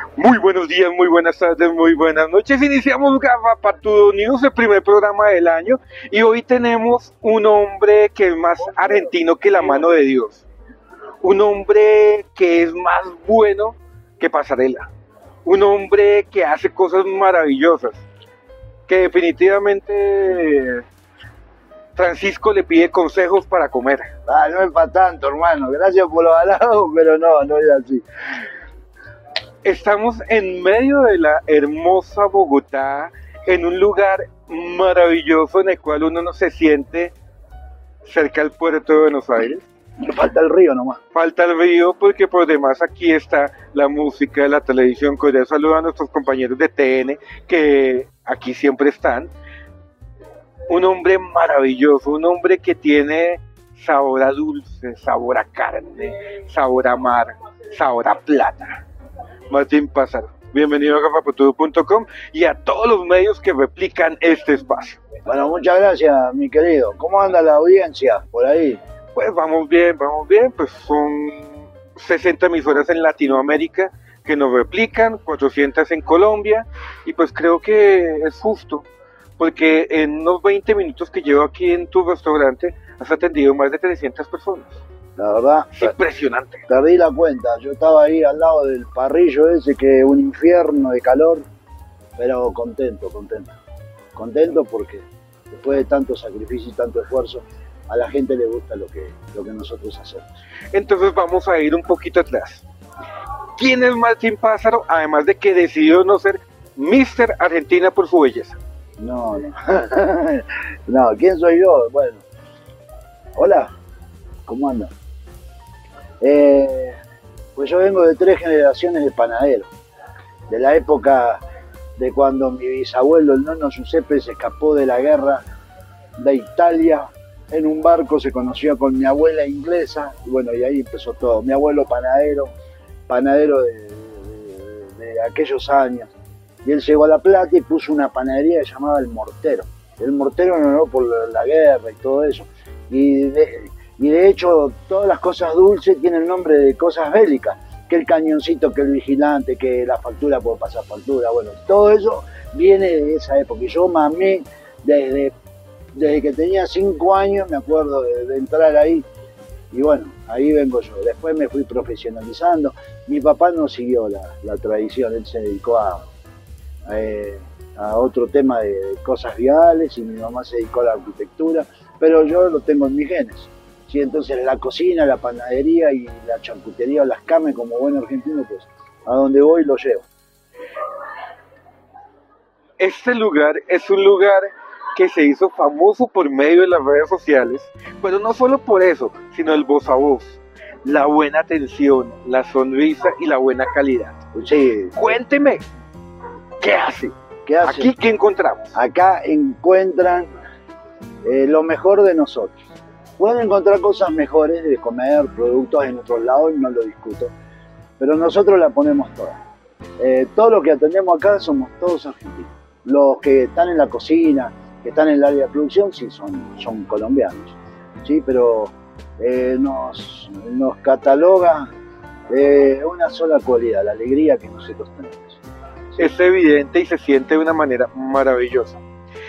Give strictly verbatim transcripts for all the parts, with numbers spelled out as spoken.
Muy buenos días, muy buenas tardes, muy buenas noches. Iniciamos Gafapatudo News, el primer programa del año, y hoy tenemos un hombre que es más argentino que la mano de Dios. Un hombre que es más bueno que Pasarela. Un hombre que hace cosas maravillosas. Que definitivamente Francisco le pide consejos para comer. Ah, no es para tanto, hermano. Gracias por los halagos, pero no, no es así. Estamos en medio de la hermosa Bogotá, en un lugar maravilloso en el cual uno no se siente cerca del puerto de Buenos Aires. Falta el río nomás. Falta el río porque por demás aquí está la música, la televisión. Con eso saludo a nuestros compañeros de T N que aquí siempre están. Un hombre maravilloso, un hombre que tiene sabor a dulce, sabor a carne, sabor a mar, sabor a plata. Martín Pázaro, bienvenido a Gafapatudo punto com y a todos los medios que replican este espacio. Bueno, muchas gracias, mi querido. ¿Cómo anda la audiencia por ahí? Pues vamos bien, vamos bien, pues son sesenta emisoras en Latinoamérica que nos replican, cuatrocientas en Colombia, y pues creo que es justo, porque en unos veinte minutos que llevo aquí en tu restaurante has atendido más de trescientas personas. La verdad, impresionante. Perdí la cuenta, yo estaba ahí al lado del parrillo ese, que es un infierno de calor, pero contento, contento. Contento porque después de tanto sacrificio y tanto esfuerzo, a la gente le gusta lo que, lo que nosotros hacemos. Entonces vamos a ir un poquito atrás. ¿Quién es Martín Pázaro, además de que decidió no ser míster Argentina por su belleza? No, no. No, ¿quién soy yo? Bueno, hola, ¿cómo andan? Eh, pues yo vengo de tres generaciones de panaderos, de la época de cuando mi bisabuelo, el nono Giuseppe, se escapó de la guerra de Italia en un barco, se conoció con mi abuela inglesa, y bueno, y ahí empezó todo. Mi abuelo panadero, panadero de, de, de aquellos años, y él llegó a La Plata y puso una panadería que se llamaba El Mortero. El Mortero no, no por la guerra y todo eso, y de, Y de hecho, todas las cosas dulces tienen nombre de cosas bélicas, que el cañoncito, que el vigilante, que la factura puede pasar factura, bueno, todo eso viene de esa época. Y yo mamé desde, desde que tenía cinco años, me acuerdo de, de entrar ahí, y bueno, ahí vengo yo. Después me fui profesionalizando. Mi papá no siguió la, la tradición, él se dedicó a, a, a otro tema de, de cosas viales, y mi mamá se dedicó a la arquitectura, pero yo lo tengo en mis genes. Sí, entonces la cocina, la panadería y la charcutería o las carnes, como buen argentino, pues a donde voy lo llevo. Este lugar es un lugar que se hizo famoso por medio de las redes sociales, pero no solo por eso, sino el voz a voz, la buena atención, la sonrisa y la buena calidad. Sí. Cuénteme, ¿qué hace? ¿Qué hace? ¿Aquí qué encontramos? Acá encuentran eh, lo mejor de nosotros. Pueden encontrar cosas mejores de comer, productos en otros lados, no lo discuto, pero nosotros la ponemos toda. Eh, todo lo que atendemos acá somos todos argentinos. Los que están en la cocina, que están en el área de producción, sí son, son colombianos, ¿sí? Pero eh, nos, nos cataloga eh, una sola cualidad, la alegría que nosotros tenemos. ¿Sí? Es evidente y se siente de una manera maravillosa.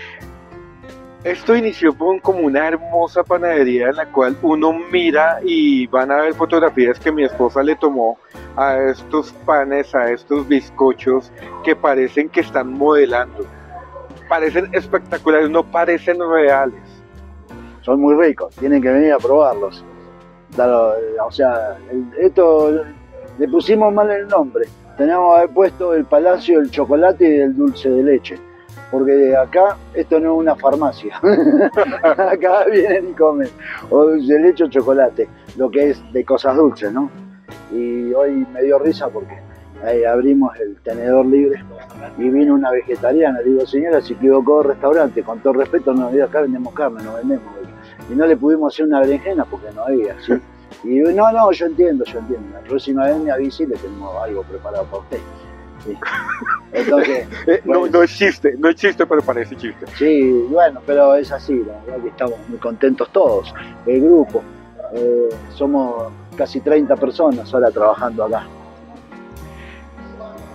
Esto inició con como una hermosa panadería en la cual uno mira y van a ver fotografías que mi esposa le tomó a estos panes, a estos bizcochos que parecen que están modelando. Parecen espectaculares, no parecen reales. Son muy ricos, tienen que venir a probarlos. Claro, o sea, esto le pusimos mal el nombre. Tenemos que haber puesto el Palacio del Chocolate y del Dulce de Leche. Porque acá esto no es una farmacia. Acá vienen y comen o dulce de leche o chocolate, lo que es de cosas dulces, ¿no? Y hoy me dio risa porque ahí abrimos el tenedor libre y vino una vegetariana. Le digo, señora, se equivocó de restaurante, con todo respeto, no, acá vendemos carne, no vendemos. Y no le pudimos hacer una berenjena porque no había, ¿sí? Y no, no, yo entiendo, yo entiendo. La próxima vez me avise y le tenemos algo preparado para usted. Sí. Entonces, eh, bueno, no, no es chiste, no es chiste, pero parece chiste. Sí, bueno, pero es así, la verdad que estamos muy contentos todos, el grupo. Eh, somos casi treinta personas ahora trabajando acá.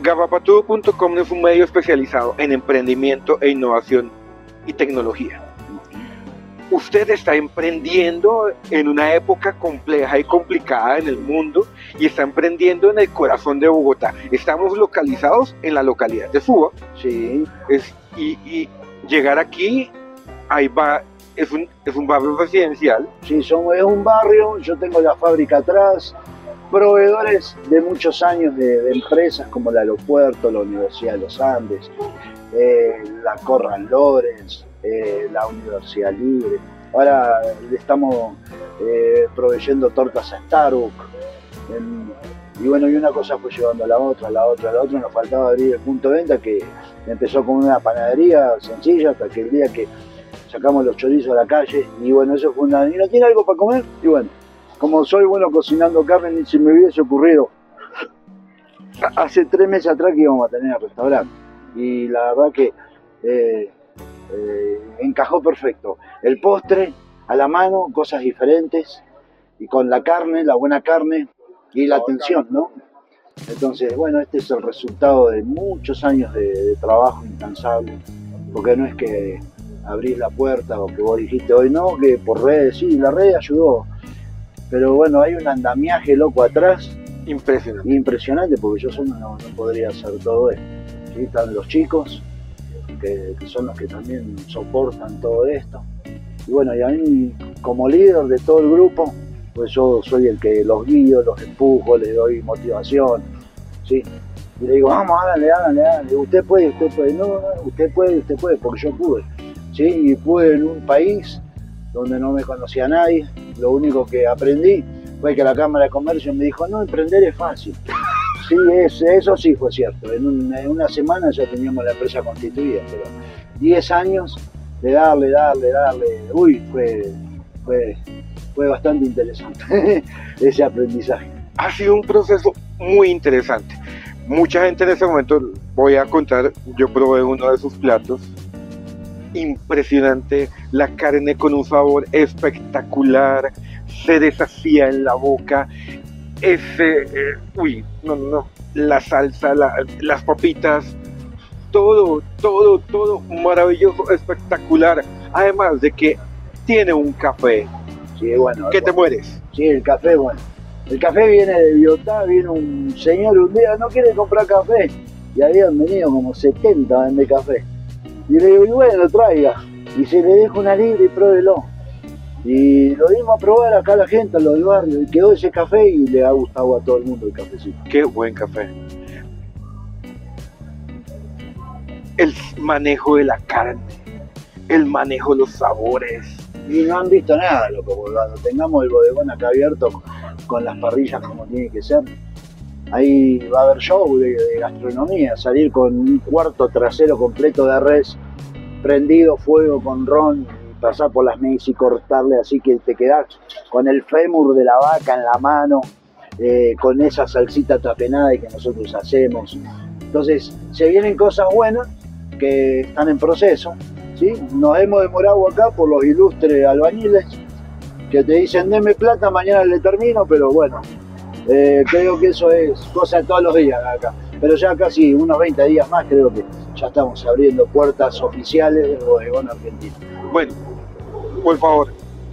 Garrapatudo punto com es un medio especializado en emprendimiento e innovación y tecnología. Usted está emprendiendo en una época compleja y complicada en el mundo y está emprendiendo en el corazón de Bogotá. Estamos localizados en la localidad de Suba. Sí. Es, y, y llegar aquí, ahí va, es un, es un barrio residencial. Sí, somos, es un barrio, yo tengo la fábrica atrás, proveedores de muchos años de, de empresas como el aeropuerto, la Universidad de los Andes, eh, la Corran Lorenz, eh, la Universidad Libre. Ahora le estamos eh, proveyendo tortas a Starbucks. En, y bueno, y una cosa fue llevando a la otra, a la otra, a la otra. Nos faltaba abrir el punto de venta, que empezó con una panadería sencilla hasta que el día que sacamos los chorizos a la calle. Y bueno, eso fue una... ¿Y no tiene algo para comer? Y bueno, como soy bueno cocinando carne, ni si me hubiese ocurrido hace tres meses atrás que íbamos a tener el restaurante. Y la verdad que eh, eh, encajó perfecto. El postre a la mano, cosas diferentes, y con la carne, la buena carne y la atención, ¿no? Entonces, bueno, este es el resultado de muchos años de, de trabajo incansable, porque no es que abrís la puerta o que vos dijiste hoy, no, que por redes, sí, la red ayudó, pero bueno, hay un andamiaje loco atrás. Impresionante. Impresionante, porque yo solo no, no podría hacer todo esto. ¿Sí? Están los chicos, que, que son los que también soportan todo esto. Y bueno, y a mí, como líder de todo el grupo, pues yo soy el que los guío, los empujo, les doy motivación, ¿sí? Y le digo, vamos, háganle, háganle, háganle, usted puede, usted puede, no, no, usted puede, usted puede, porque yo pude, ¿sí? Y pude en un país donde no me conocía nadie. Lo único que aprendí fue que la Cámara de Comercio me dijo, no, emprender es fácil. Sí, es, eso sí fue cierto. En, un, en una semana ya teníamos la empresa constituida, pero diez años de darle, darle, darle, uy, fue, fue, fue bastante interesante ese aprendizaje. Ha sido un proceso muy interesante. Mucha gente en ese momento, voy a contar, yo probé uno de sus platos. Impresionante, la carne con un sabor espectacular, se deshacía en la boca, ese, eh, uy, no, no, la salsa, la, las papitas, todo, todo, todo maravilloso, espectacular, además de que tiene un café, sí, bueno, que bueno, te mueres. Sí, el café, bueno, el café viene de Biotá, viene un señor un día, no quiere comprar café, y habían venido como setenta a vender café. Y le digo, y bueno, traiga. Y se le deja una libre y pruébelo. Y lo dimos a probar acá a la gente, a los del barrio, y quedó ese café y le ha gustado a todo el mundo el cafecito. Qué buen café. El manejo de la carne, el manejo de los sabores. Y no han visto nada, loco, porque cuando tengamos el bodegón acá abierto, con las parrillas como tiene que ser, ahí va a haber show de, de gastronomía, salir con un cuarto trasero completo de res, prendido fuego con ron, pasar por las mesas y cortarle así que te quedás con el fémur de la vaca en la mano, eh, con esa salsita tapenada que nosotros hacemos. Entonces, se vienen cosas buenas que están en proceso, ¿sí? Nos hemos demorado acá por los ilustres albañiles que te dicen, deme plata, mañana le termino, pero bueno, Eh, creo que eso es cosa de todos los días acá, pero ya casi unos veinte días más creo que ya estamos abriendo puertas oficiales del bodegón argentino. Bueno, por favor,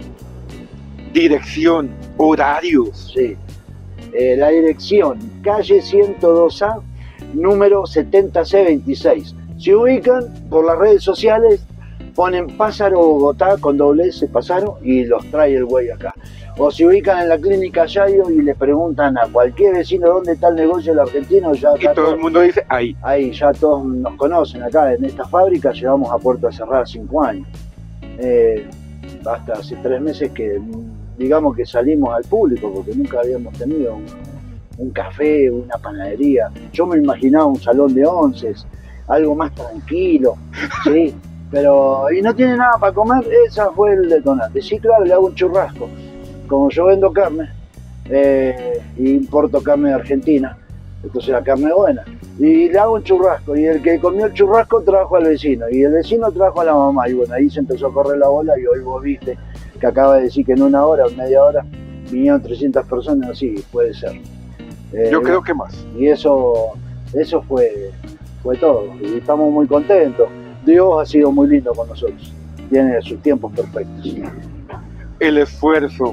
dirección, horarios. Sí, eh, la dirección, calle ciento dos A, número setenta C veintiséis. Se ubican por las redes sociales, ponen Pázaro Bogotá con doble S, Pázaro, y los trae el güey acá. O se ubican en la clínica Yayo y le preguntan a cualquier vecino dónde está el negocio del argentino. Ya y todo, todo el mundo dice ahí. Ahí, ya todos nos conocen acá en esta fábrica, llevamos a puerta cerrada cinco años. Eh, hasta hace tres meses que digamos que salimos al público porque nunca habíamos tenido un, un café, una panadería. Yo me imaginaba un salón de onces, algo más tranquilo, ¿sí? Pero, y no tiene nada para comer, esa fue el detonante. Sí, claro, le hago un churrasco. Como yo vendo carne, eh, importo carne de Argentina, entonces la carne es buena. Y le hago un churrasco, y el que comió el churrasco trajo al vecino, y el vecino trajo a la mamá, y bueno, ahí se empezó a correr la bola, y hoy vos viste que acaba de decir que en una hora o media hora vinieron trescientas personas, así puede ser. Eh, Yo creo que más. Y eso Eso fue, fue todo. Y estamos muy contentos. Dios ha sido muy lindo con nosotros. Tiene sus tiempos perfectos. El esfuerzo.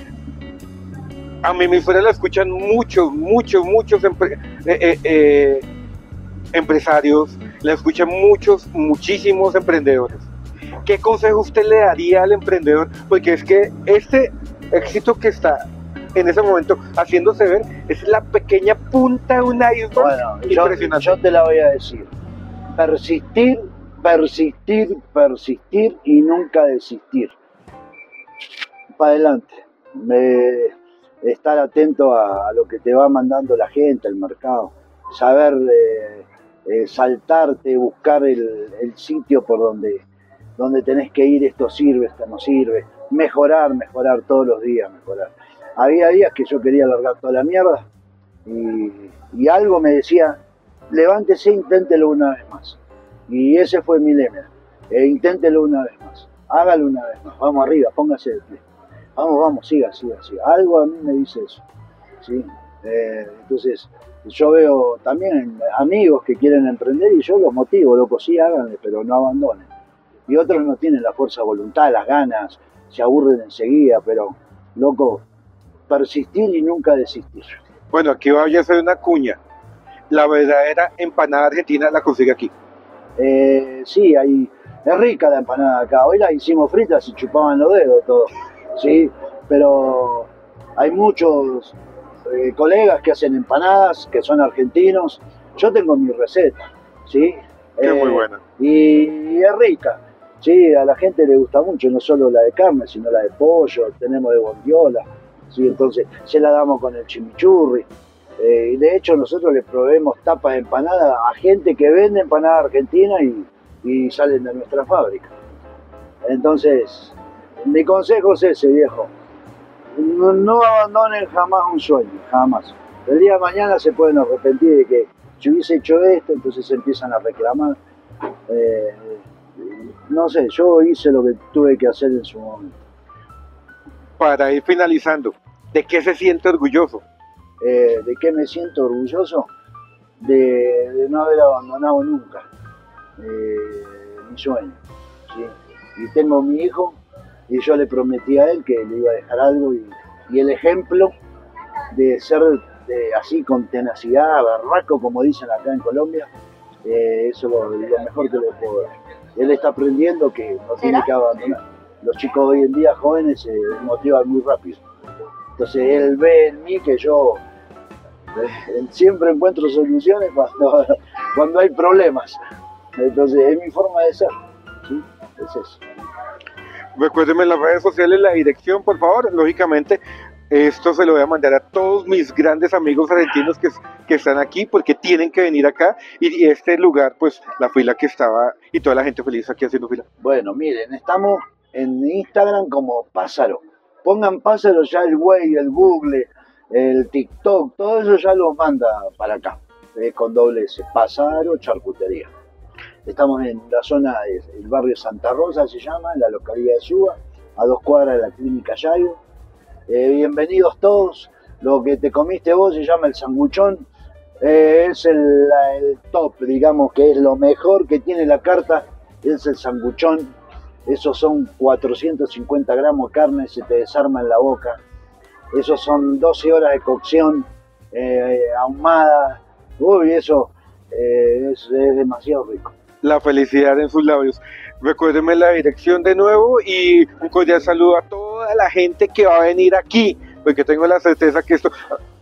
A mi emisora la escuchan muchos, muchos, muchos empre eh, eh, eh, empresarios, la escuchan muchos, muchísimos emprendedores. ¿Qué consejo usted le daría al emprendedor? Porque es que este éxito que está en ese momento haciéndose ver es la pequeña punta de un iceberg. Bueno, impresionante. Yo, yo te la voy a decir. Persistir, persistir, persistir y nunca desistir. Para adelante. Me... estar atento a, a lo que te va mandando la gente, el mercado, saber eh, eh, saltarte, buscar el, el sitio por donde, donde tenés que ir, esto sirve, esto no sirve, mejorar, mejorar todos los días, mejorar. Había días que yo quería largar toda la mierda y, y algo me decía, levántese, inténtelo una vez más. Y ese fue mi lema, e inténtelo una vez más, hágalo una vez más, vamos arriba, póngase de pie. Vamos, vamos, siga, siga, siga. Algo a mí me dice eso, ¿sí? Eh, entonces, yo veo también amigos que quieren emprender y yo los motivo, loco, sí, háganle, pero no abandonen. Y otros no tienen la fuerza de voluntad, las ganas, se aburren enseguida, pero, loco, persistir y nunca desistir. Bueno, aquí voy a hacer una cuña. La verdadera empanada argentina la consigue aquí. Eh, sí, ahí, es rica la empanada acá. Hoy la hicimos fritas y chupaban los dedos todo. Sí, pero hay muchos eh, colegas que hacen empanadas, que son argentinos. Yo tengo mi receta, ¿sí? Qué eh, muy buena. Y, y es rica, ¿sí? A la gente le gusta mucho, no solo la de carne, sino la de pollo, tenemos de bondiola, ¿sí? Entonces se la damos con el chimichurri. Eh, y de hecho nosotros le proveemos tapas de empanada a gente que vende empanada argentina y, y salen de nuestra fábrica. Entonces... mi consejo es ese, viejo. No, no abandonen jamás un sueño, jamás. El día de mañana se pueden arrepentir de que si hubiese hecho esto, entonces empiezan a reclamar. Eh, no sé, yo hice lo que tuve que hacer en su momento. Para ir finalizando, ¿de qué se siente orgulloso? Eh, ¿De qué me siento orgulloso? De, de no haber abandonado nunca eh, mi sueño, ¿sí? Y tengo mi hijo, y yo le prometí a él que le iba a dejar algo, y, y el ejemplo de ser de, así con tenacidad, barraco, como dicen acá en Colombia, eh, eso es lo, lo mejor que le puedo dar. Él está aprendiendo que no tiene que abandonar. Los chicos hoy en día jóvenes se motivan muy rápido. Entonces él ve en mí que yo eh, siempre encuentro soluciones cuando, cuando hay problemas. Entonces es mi forma de ser, ¿sí? Es eso. Recuérdenme en las redes sociales la dirección, por favor. Lógicamente, esto se lo voy a mandar a todos mis grandes amigos argentinos que, que están aquí, porque tienen que venir acá. Y, y este lugar, pues, la fila que estaba y toda la gente feliz aquí haciendo fila. Bueno, miren, estamos en Instagram como Pásaro. Pongan Pásaro, ya el Way, el Google, el TikTok, todo eso ya lo manda para acá. Es con doble S, Pásaro Charcutería. Estamos en la zona del barrio Santa Rosa, se llama, en la localidad de Suba, a dos cuadras de la clínica Yayo. Eh, bienvenidos todos. Lo que te comiste vos se llama el sanguchón. Eh, es el, el top, digamos, que es lo mejor que tiene la carta, es el sanguchón. Esos son cuatrocientos cincuenta gramos de carne, se te desarma en la boca. Esos son doce horas de cocción, eh, ahumada. Uy, eso eh, es, es demasiado rico. La felicidad en sus labios. Recuérdenme la dirección de nuevo y un cordial saludo a toda la gente que va a venir aquí, porque tengo la certeza que esto...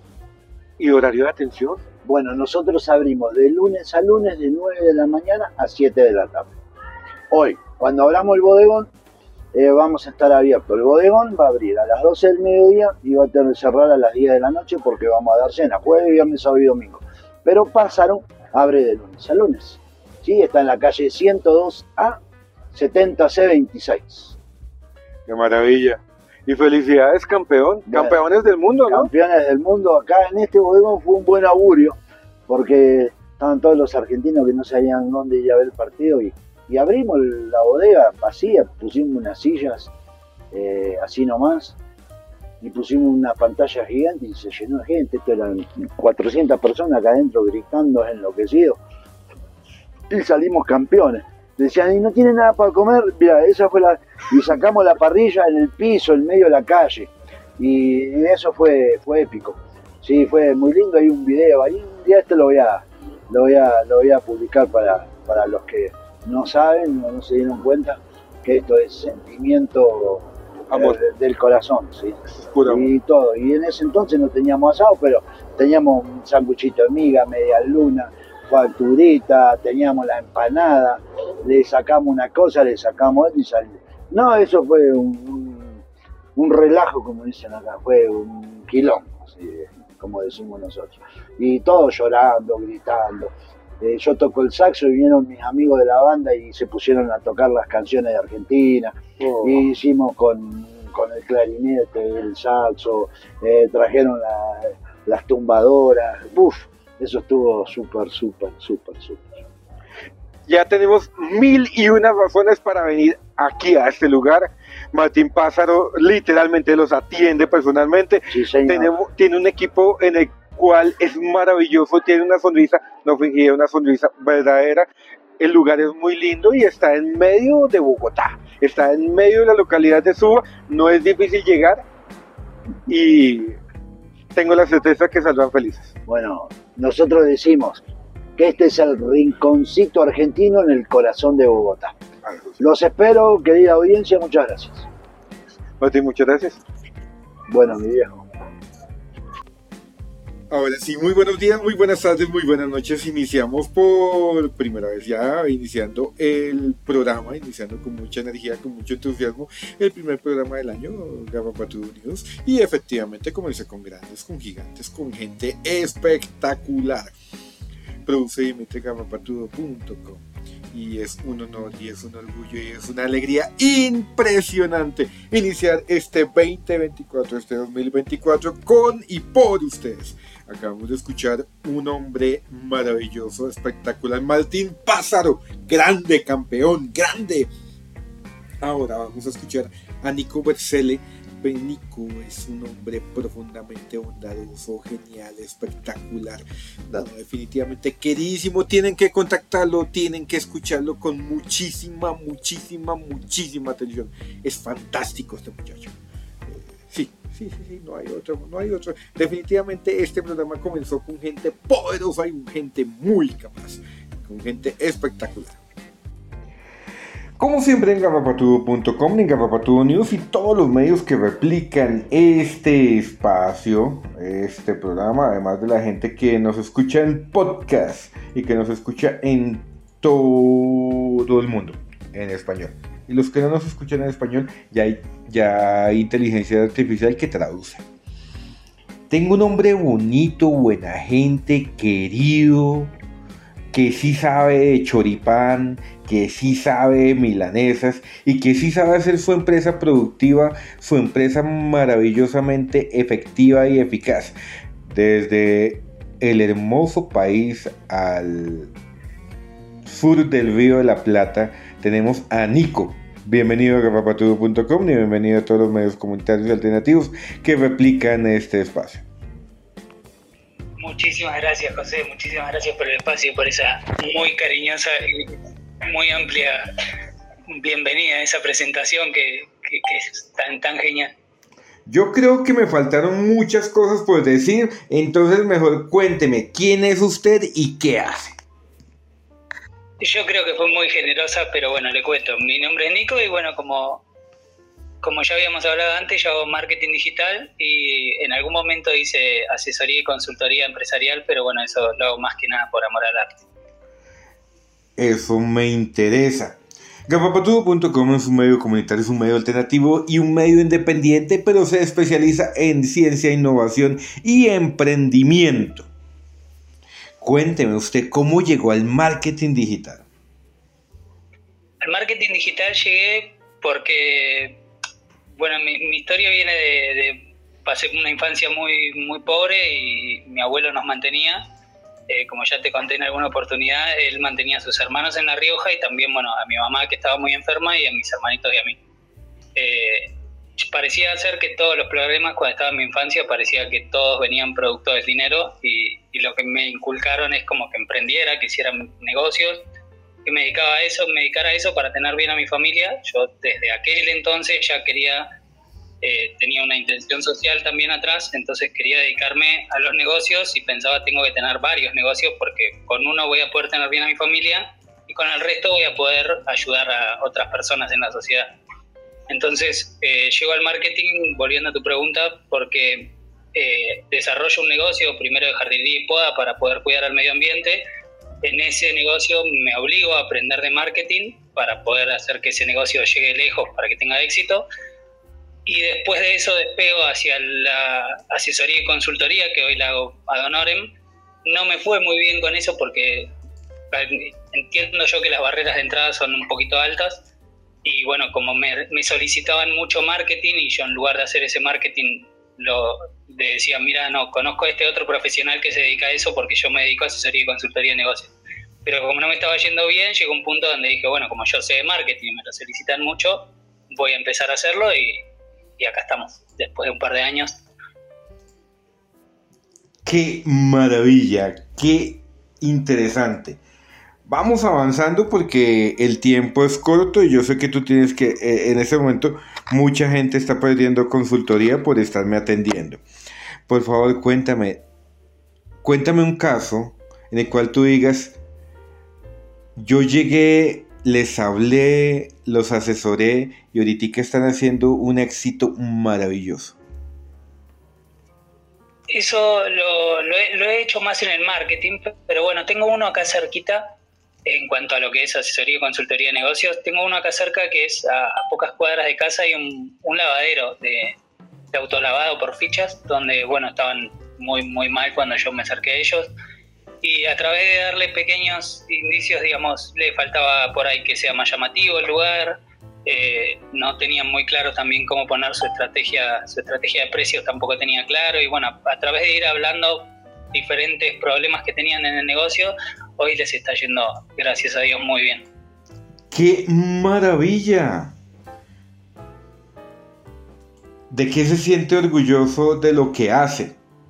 ¿Y horario de atención? Bueno, nosotros abrimos de lunes a lunes de nueve de la mañana a siete de la tarde. Hoy, cuando abramos el bodegón, eh, vamos a estar abiertos. El bodegón va a abrir a las doce del mediodía y va a tener que cerrar a las diez de la noche porque vamos a dar cena, jueves, viernes, sábado y domingo. Pero Pásaro abre de lunes a lunes. Sí, está en la calle ciento dos A, setenta C veintiséis. ¡Qué maravilla! Y felicidades, campeón. Bueno, campeones del mundo, ¿no? Campeones del mundo. Acá en este bodegón fue un buen augurio, porque estaban todos los argentinos que no sabían dónde ir a ver el partido, y, y abrimos la bodega vacía, pusimos unas sillas, eh, así nomás, y pusimos una pantalla gigante y se llenó de gente. Esto eran cuatrocientas personas acá adentro gritando, enloquecidos. Y salimos campeones. Decían, y no tiene nada para comer. Mira, esa fue la. Y sacamos la parrilla en el piso, en medio de la calle. Y eso fue, fue épico. Sí, fue muy lindo. Hay un video ahí. Un día este lo voy a, lo voy a, lo voy a publicar para, para los que no saben o no se dieron cuenta que esto es sentimiento, amor, eh, del corazón, ¿sí? Y todo. Y en ese entonces no teníamos asado, pero teníamos un sanguchito de miga, media luna, facturita, teníamos la empanada, le sacamos una cosa, le sacamos otra y salió. No, eso fue un, un, un relajo, como dicen acá, fue un quilombo, ¿sí? Como decimos nosotros. Y todos llorando, gritando. Eh, yo toco el saxo y vinieron mis amigos de la banda y se pusieron a tocar las canciones de Argentina. Oh. Y hicimos con, con el clarinete, el saxo, eh, trajeron la, las tumbadoras. Uf, eso estuvo súper, súper, súper, súper. Ya tenemos mil y unas razones para venir aquí a este lugar. Martín Pázaro literalmente los atiende personalmente. Sí, señor. Tenemos, tiene un equipo en el cual es maravilloso, tiene una sonrisa, no fingida, una sonrisa verdadera. El lugar es muy lindo y está en medio de Bogotá, está en medio de la localidad de Suba, no es difícil llegar y tengo la certeza que saldrán felices. Bueno, nosotros decimos que este es el rinconcito argentino en el corazón de Bogotá. Los espero, querida audiencia, muchas gracias. Martín, muchas gracias. Bueno, mi viejo. Ahora sí, muy buenos días, muy buenas tardes, muy buenas noches. Iniciamos por primera vez ya, iniciando el programa, iniciando con mucha energía, con mucho entusiasmo, el primer programa del año, Garrapatudo News. Y efectivamente comencé con grandes, con gigantes, con gente espectacular. Produce Dimitri Garrapatudo punto com. Y es un honor y es un orgullo y es una alegría impresionante iniciar este veinte veinticuatro, este dos mil veinticuatro con y por ustedes. Acabamos de escuchar un hombre maravilloso, espectacular, Martín Pázaro, grande campeón, grande. Ahora vamos a escuchar a Nico Bercele. Nico es un hombre profundamente bondadoso, genial, espectacular. No, definitivamente queridísimo. Tienen que contactarlo, tienen que escucharlo con muchísima, muchísima, muchísima atención. Es fantástico este muchacho. Eh, sí, sí, sí, sí, no hay otro, no hay otro. Definitivamente este programa comenzó con gente poderosa y con gente muy capaz, con gente espectacular. Como siempre en Garrapatudo punto com, en Garrapatudo News y todos los medios que replican este espacio, este programa, además de la gente que nos escucha en podcast y que nos escucha en todo el mundo en español. Y los que no nos escuchan en español, ya hay, ya hay inteligencia artificial que traduce. Tengo un hombre bonito, buena gente, querido, que sí sabe de choripán, que sí sabe de milanesas y que sí sabe hacer su empresa productiva, su empresa maravillosamente efectiva y eficaz. Desde el hermoso país al sur del Río de la Plata tenemos a Nico. Bienvenido a Garrapatudo punto com y bienvenido a todos los medios comunitarios y alternativos que replican este espacio. Muchísimas gracias, José, muchísimas gracias por el espacio y por esa muy cariñosa y muy amplia bienvenida a esa presentación que, que, que es tan, tan genial. Yo creo que me faltaron muchas cosas por decir, entonces mejor cuénteme, ¿quién es usted y qué hace? Yo creo que fue muy generosa, pero bueno, le cuento. Mi nombre es Nico y bueno, como, como ya habíamos hablado antes, yo hago marketing digital y en algún momento hice asesoría y consultoría empresarial, pero bueno, eso lo hago más que nada por amor al arte. Eso me interesa. Garrapatudo punto com es un medio comunitario, es un medio alternativo y un medio independiente, pero se especializa en ciencia, innovación y emprendimiento. Cuénteme usted cómo llegó al marketing digital. Al marketing digital llegué porque, bueno, mi, mi historia viene de, de, pasé una infancia muy, muy pobre y mi abuelo nos mantenía. Eh, como ya te conté en alguna oportunidad, él mantenía a sus hermanos en La Rioja y también, bueno, a mi mamá que estaba muy enferma y a mis hermanitos y a mí. Eh, parecía ser que todos los problemas cuando estaba en mi infancia parecía que todos venían producto del dinero y, y lo que me inculcaron es como que emprendiera, que hiciera negocios, que me dedicaba a eso, me dedicara a eso para tener bien a mi familia. Yo desde aquel entonces ya quería, eh, tenía una intención social también atrás, entonces quería dedicarme a los negocios y pensaba tengo que tener varios negocios porque con uno voy a poder tener bien a mi familia y con el resto voy a poder ayudar a otras personas en la sociedad. Entonces, eh, llego al marketing, volviendo a tu pregunta, porque eh, desarrollo un negocio primero de jardinería y poda para poder cuidar al medio ambiente. En ese negocio me obligo a aprender de marketing para poder hacer que ese negocio llegue lejos, para que tenga éxito. Y después de eso despego hacia la asesoría y consultoría, que hoy la hago ad honorem. No me fue muy bien con eso porque entiendo yo que las barreras de entrada son un poquito altas. Y bueno, como me, me solicitaban mucho marketing y yo en lugar de hacer ese marketing lo le decía, mira, no, conozco a este otro profesional que se dedica a eso porque yo me dedico a asesoría y consultoría de negocios. Pero como no me estaba yendo bien, llegó un punto donde dije, bueno, como yo sé de marketing y me lo solicitan mucho, voy a empezar a hacerlo y, y acá estamos, después de un par de años. ¡Qué maravilla! ¡Qué interesante! Vamos avanzando porque el tiempo es corto y yo sé que tú tienes que, eh, en ese momento, mucha gente está perdiendo consultoría por estarme atendiendo. Por favor, cuéntame, cuéntame un caso en el cual tú digas, yo llegué, les hablé, los asesoré y ahorita están haciendo un éxito maravilloso. Eso lo, lo, he, lo he hecho más en el marketing, pero bueno, tengo uno acá cerquita. En cuanto a lo que es asesoría y consultoría de negocios, tengo uno acá cerca que es a, a pocas cuadras de casa y un, un lavadero de, de autolavado por fichas, donde bueno estaban muy muy mal cuando yo me acerqué a ellos. Y a través de darle pequeños indicios, digamos, le faltaba por ahí que sea más llamativo el lugar, eh, no tenían muy claro también cómo poner su estrategia, su estrategia de precios tampoco tenía claro, y bueno, a través de ir hablando diferentes problemas que tenían en el negocio, hoy les está yendo, gracias a Dios, muy bien. ¡Qué maravilla! ¿De qué se siente orgulloso de lo que hace?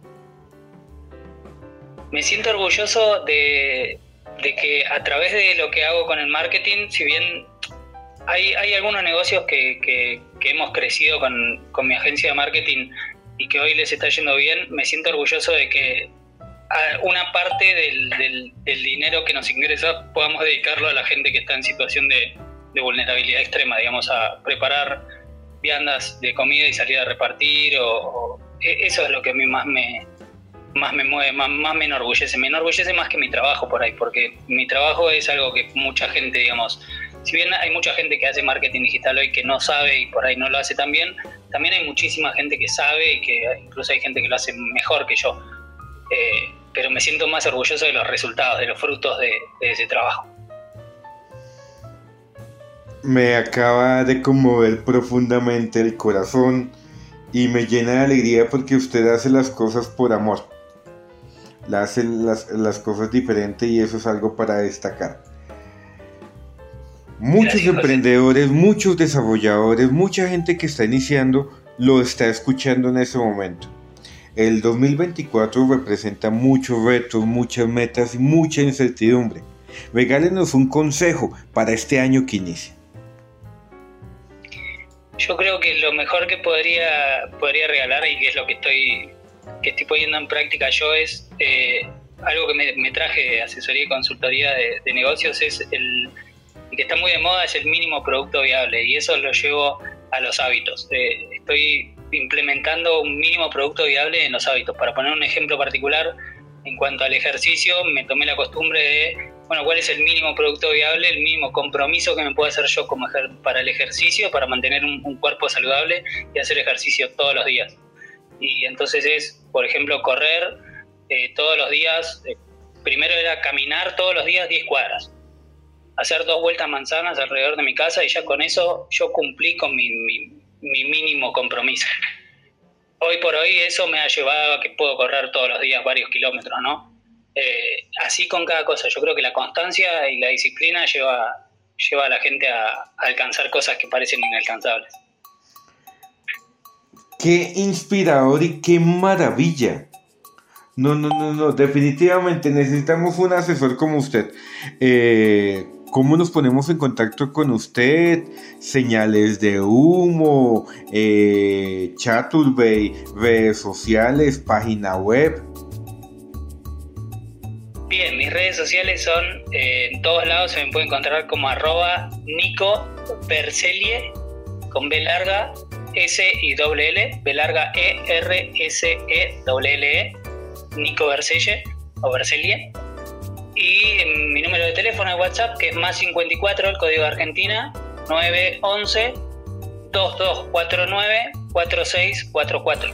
Me siento orgulloso de, de que a través de lo que hago con el marketing, si bien hay, hay algunos negocios que, que, que hemos crecido con, con mi agencia de marketing y que hoy les está yendo bien, me siento orgulloso de que una parte del, del, del dinero que nos ingresa podamos dedicarlo a la gente que está en situación de, de vulnerabilidad extrema, digamos, a preparar viandas de comida y salir a repartir, o, o eso es lo que a mí más me, más me mueve, más, más me enorgullece, me enorgullece más que mi trabajo por ahí, porque mi trabajo es algo que mucha gente, digamos, si bien hay mucha gente que hace marketing digital hoy que no sabe y por ahí no lo hace tan bien, también hay muchísima gente que sabe y que incluso hay gente que lo hace mejor que yo. Eh, pero me siento más orgulloso de los resultados, de los frutos de, de ese trabajo. Me acaba de conmover profundamente el corazón y me llena de alegría porque usted hace las cosas por amor, hace las, las cosas diferentes y eso es algo para destacar. Muchos Gracias, emprendedores, José. Muchos desarrolladores, mucha gente que está iniciando lo está escuchando en ese momento. El dos mil veinticuatro representa muchos retos, muchas metas y mucha incertidumbre. Regálenos un consejo para este año que inicia. Yo creo que lo mejor que podría, podría regalar, y que es lo que estoy, que estoy poniendo en práctica yo, es eh, algo que me, me traje de asesoría y consultoría de, de negocios, es el, el que está muy de moda, es el mínimo producto viable, y eso lo llevo a los hábitos. Eh, estoy implementando un mínimo producto viable en los hábitos. Para poner un ejemplo particular, en cuanto al ejercicio, me tomé la costumbre de, bueno, ¿cuál es el mínimo producto viable, el mínimo compromiso que me puedo hacer yo como ejer- para el ejercicio, para mantener un, un cuerpo saludable y hacer ejercicio todos los días? Y entonces es, por ejemplo, correr eh, todos los días. Eh, primero era caminar todos los días diez cuadras, hacer dos vueltas manzanas alrededor de mi casa, y ya con eso yo cumplí con mi, mi, mi mínimo compromiso. Hoy por hoy eso me ha llevado a que puedo correr todos los días varios kilómetros, ¿no? Eh, así con cada cosa. Yo creo que la constancia y la disciplina lleva, lleva a la gente a, a alcanzar cosas que parecen inalcanzables. Qué inspirador y qué maravilla. No, no, no, no, definitivamente necesitamos un asesor como usted. Eh, ¿Cómo nos ponemos en contacto con usted? Señales de humo, eh, Chaturbey, redes sociales, página web. Bien, mis redes sociales son, eh, en todos lados se me puede encontrar como arroba Nico Vercelie, con B larga, S y doble L, B larga E R S E doble L E, Nico Vercelie o Vercelie. Y mi número de teléfono de WhatsApp, que es más cincuenta y cuatro, el código de Argentina, nueve once, dos dos cuatro nueve, cuatro seis cuatro cuatro.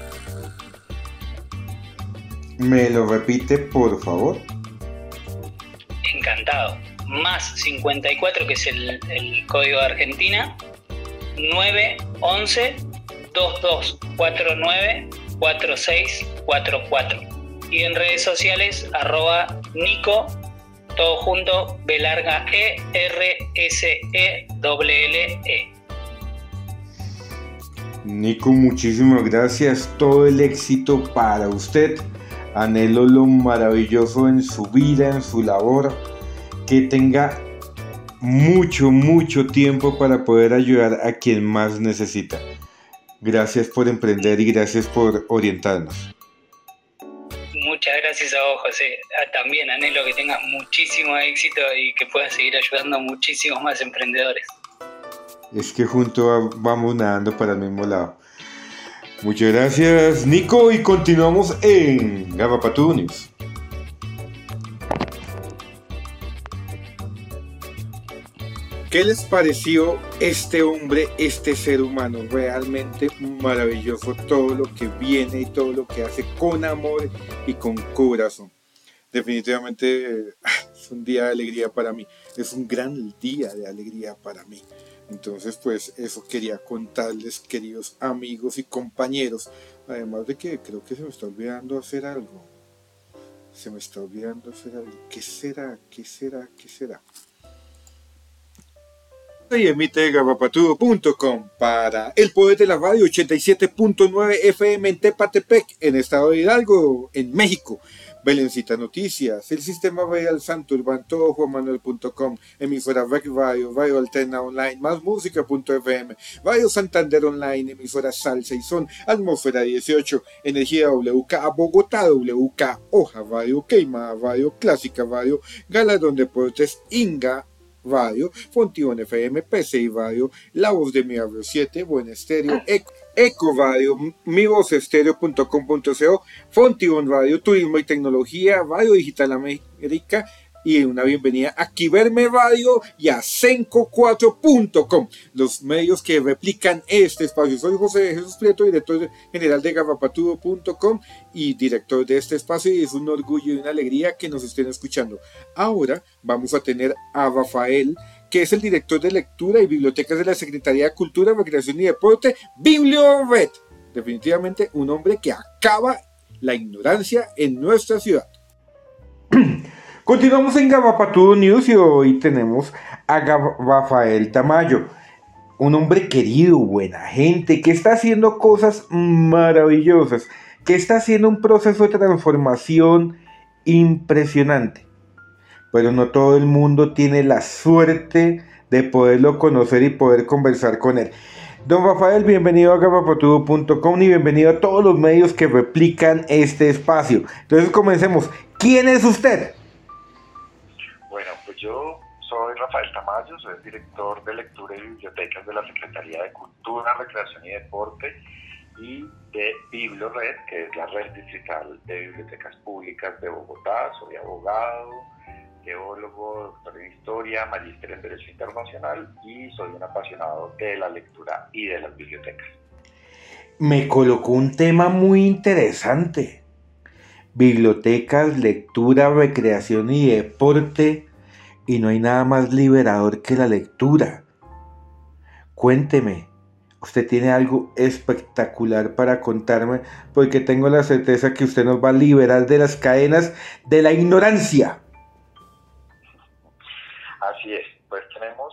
¿Me lo repite, por favor? Encantado. Más cincuenta y cuatro, que es el, el código de Argentina, nueve once, dos dos cuatro nueve, cuatro seis cuatro cuatro. Y en redes sociales, arroba Nico, todo junto, B larga E R S E L L E. Nico, muchísimas gracias. Todo el éxito para usted. Anhelo lo maravilloso en su vida, en su labor. Que tenga mucho, mucho tiempo para poder ayudar a quien más necesita. Gracias por emprender y gracias por orientarnos. Muchas gracias a vos, José. También anhelo que tengas muchísimo éxito y que puedas seguir ayudando a muchísimos más emprendedores. Es que juntos vamos nadando para el mismo lado. Muchas gracias, Nico, y continuamos en Garrapatú News. ¿Qué les pareció este hombre, este ser humano? Realmente maravilloso todo lo que viene y todo lo que hace con amor y con corazón. Definitivamente es un día de alegría para mí, es un gran día de alegría para mí. Entonces pues eso quería contarles, queridos amigos y compañeros. Además de que creo que se me está olvidando hacer algo. Se me está olvidando hacer algo. ¿Qué será? ¿Qué será? ¿Qué será? Y emite garrapatudo punto com para El Poder de la Radio ochenta y siete punto nueve F M en Tepatepec, en Estado de Hidalgo, en México. Belencita Noticias, el Sistema Radial Santurban, todo juan manuel punto com, emisora Rec Radio, Radio Alterna Online, más música punto F M, Radio Santander Online, emisora Salsa y Son, Atmósfera dieciocho, Energía W K, Bogotá W K, Hoja Radio, Queima Radio, Clásica Radio, Galardón Deportes, Inga Radio, Fontión F M, P C I Radio, La Voz de Mi Barrio siete, Buen Estéreo, Eco, Eco Radio, mi voz estéreo punto com punto co, Fontión Radio, Turismo y Tecnología, Radio Digital América y una bienvenida a Quiverme Radio y a Senco cuatro punto com, los medios que replican este espacio. Soy José Jesús Prieto, director general de garrapatudo punto com y director de este espacio, y es un orgullo y una alegría que nos estén escuchando. Ahora vamos a tener a Rafael, que es el director de lectura y bibliotecas de la Secretaría de Cultura, Recreación y Deporte, BiblioRed. Definitivamente un hombre que acaba la ignorancia en nuestra ciudad. Continuamos en Garrapatudo News y hoy tenemos a Rafael Tamayo, un hombre querido, buena gente, que está haciendo cosas maravillosas, que está haciendo un proceso de transformación impresionante. Pero no todo el mundo tiene la suerte de poderlo conocer y poder conversar con él. Don Rafael, bienvenido a garrapatudo punto com y bienvenido a todos los medios que replican este espacio. Entonces comencemos. ¿Quién es usted? Bueno, pues yo soy Rafael Tamayo, soy el director de lectura y bibliotecas de la Secretaría de Cultura, Recreación y Deporte y de BiblioRed, que es la red distrital de bibliotecas públicas de Bogotá. Soy abogado, teólogo, doctor en historia, magíster en Derecho Internacional y soy un apasionado de la lectura y de las bibliotecas. Me colocó un tema muy interesante. Bibliotecas, lectura, recreación y deporte, y no hay nada más liberador que la lectura. Cuénteme, usted tiene algo espectacular para contarme, porque tengo la certeza que usted nos va a liberar de las cadenas de la ignorancia. Así es, pues tenemos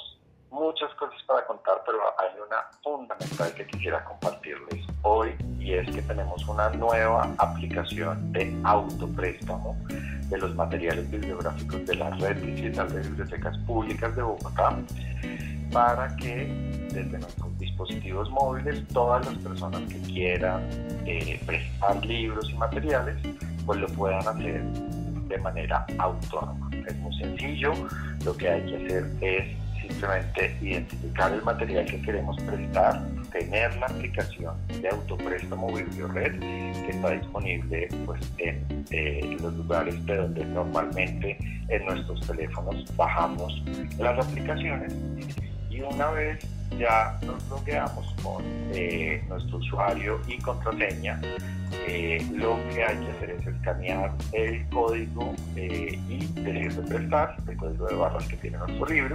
muchas cosas para contar, pero hay una fundamental que quisiera compartirles hoy, y es que tenemos una nueva aplicación de autopréstamo de los materiales bibliográficos de la Red Digital de Bibliotecas Públicas de Bogotá, para que desde nuestros dispositivos móviles todas las personas que quieran eh, prestar libros y materiales pues lo puedan hacer de manera autónoma. Es muy sencillo, lo que hay que hacer es simplemente identificar el material que queremos prestar, tener la aplicación de autopréstamo BiblioRed que está disponible pues, en eh, los lugares de donde normalmente en nuestros teléfonos bajamos las aplicaciones, y una vez ya nos logueamos con eh, nuestro usuario y contraseña, eh, lo que hay que hacer es escanear el código eh, y decir de prestar, el código de barras que tiene nuestro libro,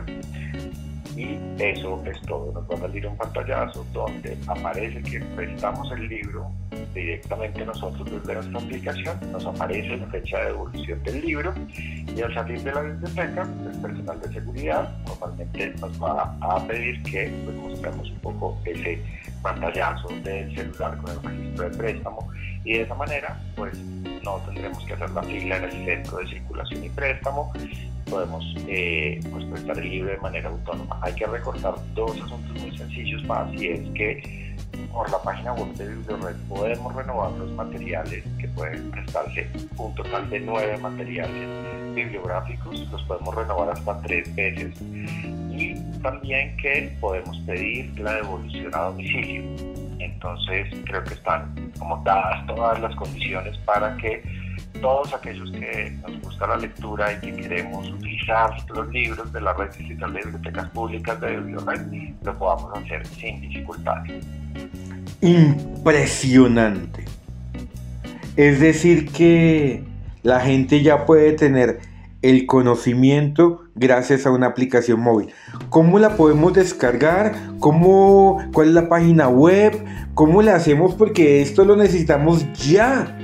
y eso es todo. Nos va a salir un pantallazo donde aparece que prestamos el libro directamente nosotros desde nuestra aplicación, nos aparece la fecha de devolución del libro, y al salir de la biblioteca, el personal de seguridad normalmente nos va a pedir que pues, mostremos un poco ese pantallazo del celular con el registro de préstamo, y de esa manera pues no tendremos que hacer la fila en el centro de circulación y préstamo, podemos eh, pues, prestar el libro de manera autónoma. Hay que recordar dos asuntos muy sencillos más, y es que por la página web de BiblioRed podemos renovar los materiales que pueden prestarse, un total de nueve materiales bibliográficos, los podemos renovar hasta tres veces, y también que podemos pedir la devolución a domicilio. Entonces creo que están como dadas todas las condiciones para que todos aquellos que nos gusta la lectura y que queremos utilizar los libros de la Red Digital de Bibliotecas Públicas de BiblioRed lo podamos hacer sin dificultades. Impresionante. Es decir que la gente ya puede tener el conocimiento gracias a una aplicación móvil. ¿Cómo la podemos descargar? ¿Cómo, ¿Cuál es la página web? ¿Cómo la hacemos? Porque esto lo necesitamos ya.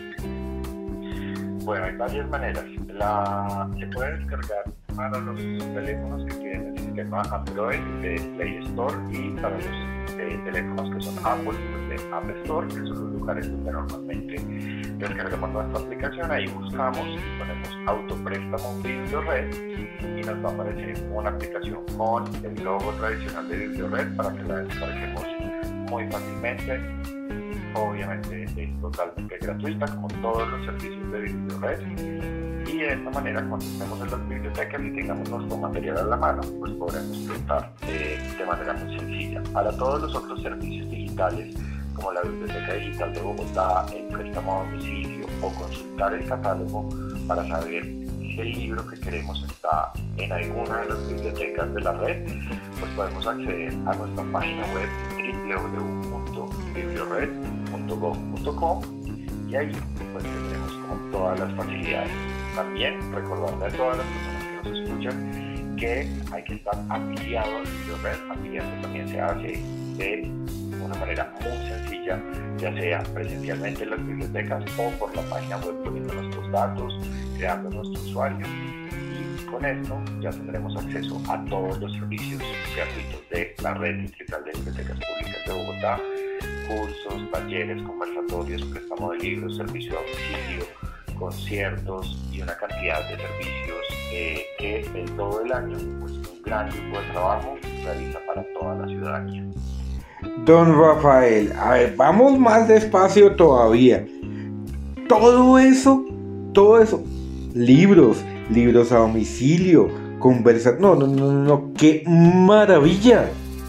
Bueno, hay varias maneras. La, se puede descargar para los teléfonos que tienen el sistema Android de Play Store, y para los eh, teléfonos que son Apple pues de App Store, que son los lugares donde normalmente descargamos nuestra aplicación. Ahí buscamos y ponemos autopréstamo BiblioRed y nos va a aparecer una aplicación con el logo tradicional de BiblioRed para que la descarguemos muy fácilmente. Obviamente es totalmente gratuita como todos los servicios de BiblioRed, y de esta manera cuando estemos en las bibliotecas y tengamos nuestro material a la mano pues podremos prestar eh, de manera muy sencilla. Para todos los otros servicios digitales como la Biblioteca Digital de Bogotá, el préstamo a domicilio o consultar el catálogo para saber si el libro que queremos está en alguna de las bibliotecas de la red, pues podemos acceder a nuestra página web doble u doble u doble u punto bibliored punto gov punto co, y ahí pues tendremos como todas las facilidades. También recordarle a todas las personas que nos escuchan que hay que estar afiliado al BiblioRed. Afiliarse también se hace de una manera muy sencilla, ya sea presencialmente en las bibliotecas o por la página web poniendo nuestros datos, creando nuestro usuario, y con esto ya tendremos acceso a todos los servicios gratuitos de la Red Digital de Bibliotecas Públicas de Bogotá: cursos, talleres, conversatorios, préstamo de libros, servicio a domicilio, conciertos y una cantidad de servicios eh, que en todo el año pues, un gran grupo de trabajo realiza para toda la ciudadanía. Don Rafael, a ver, vamos más despacio todavía. Todo eso, todo eso, libros, libros a domicilio, conversar, no, no, no, no, qué maravilla.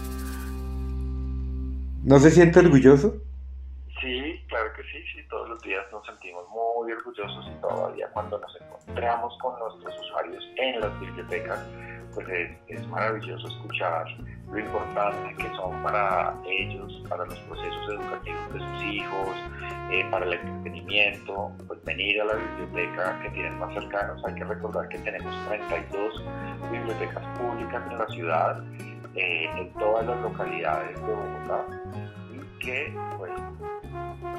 ¿No se siente orgulloso? Sí, claro que sí, sí, todos los días nos sentimos muy orgullosos, y todavía cuando nos encontramos con nuestros usuarios en las bibliotecas, pues es, es maravilloso escuchar lo importante que son para ellos, para los procesos educativos de sus hijos, eh, para el entretenimiento, pues venir a la biblioteca que tienen más cercanos. Hay que recordar que tenemos treinta y dos bibliotecas públicas en la ciudad, eh, en todas las localidades de Bogotá, y que pues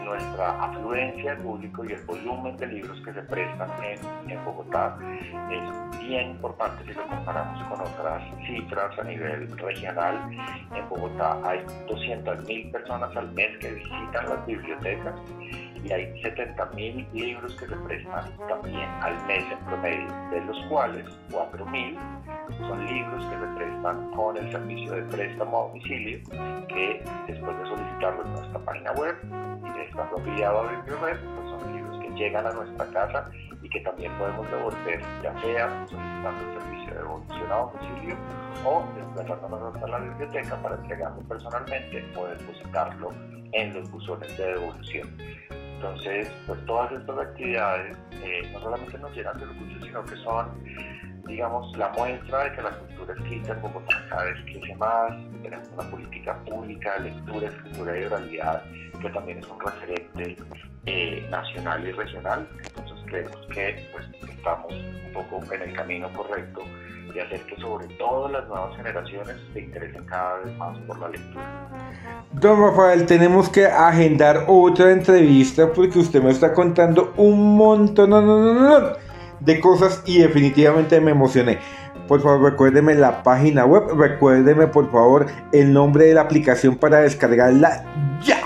nuestra afluencia de público y el volumen de libros que se prestan en, en Bogotá es bien importante si lo comparamos con otras cifras a nivel regional. En Bogotá hay doscientas mil personas al mes que visitan las bibliotecas y hay setenta mil libros que se prestan también al mes en promedio, de los cuales cuatro mil son libros que se prestan con el servicio de préstamo a domicilio, que después de solicitarlo en nuestra página web y de estarlo afiliado a BiblioRed, pues son libros que llegan a nuestra casa y que también podemos devolver, ya sea solicitando el servicio de devolución a domicilio o desplazándonos hasta la biblioteca para entregarlo personalmente o depositarlo en los buzones de devolución. Entonces, pues todas estas actividades eh, no solamente nos llenan de orgullo, sino que son, digamos, la muestra de que la cultura escrita en Bogotá cada vez crece más. Tenemos una política pública de lectura, escritura y oralidad que también es un referente eh, nacional y regional. Entonces creemos que pues, estamos un poco en el camino correcto de hacer que sobre todo las nuevas generaciones se interesen cada vez más por la lectura. Don Rafael, tenemos que agendar otra entrevista porque usted me está contando un montón no, no, no, no, de cosas y definitivamente me emocioné. Por favor, recuérdeme la página web, recuérdeme por favor el nombre de la aplicación para descargarla ya.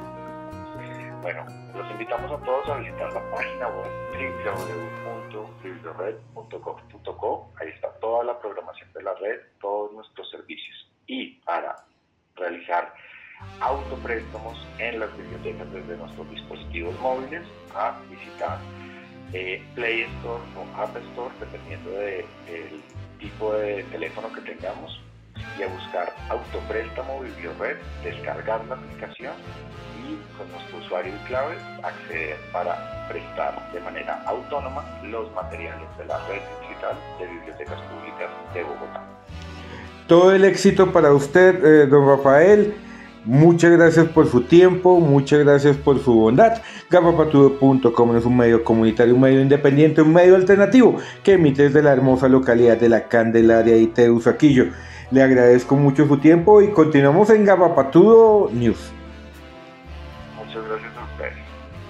Bueno, los invitamos a todos a visitar la página web w w w punto bibliored punto gov punto co. Ahí está toda la programación de la red, todos nuestros servicios. Y para realizar autopréstamos en las bibliotecas desde nuestros dispositivos móviles, a visitar eh, Play Store o App Store, dependiendo del de tipo de teléfono que tengamos, y a buscar autopréstamo BiblioRed, descargar la aplicación y con nuestro usuario y clave acceder para prestar de manera autónoma los materiales de la red digital de bibliotecas públicas de Bogotá. Todo el éxito para usted, eh, don Rafael. Muchas gracias por su tiempo, muchas gracias por su bondad. Gafapatudo punto com es un medio comunitario, un medio independiente, un medio alternativo que emite desde la hermosa localidad de La Candelaria y Teusaquillo. Le agradezco mucho su tiempo y continuamos en Gafapatudo News. Muchas gracias a ustedes.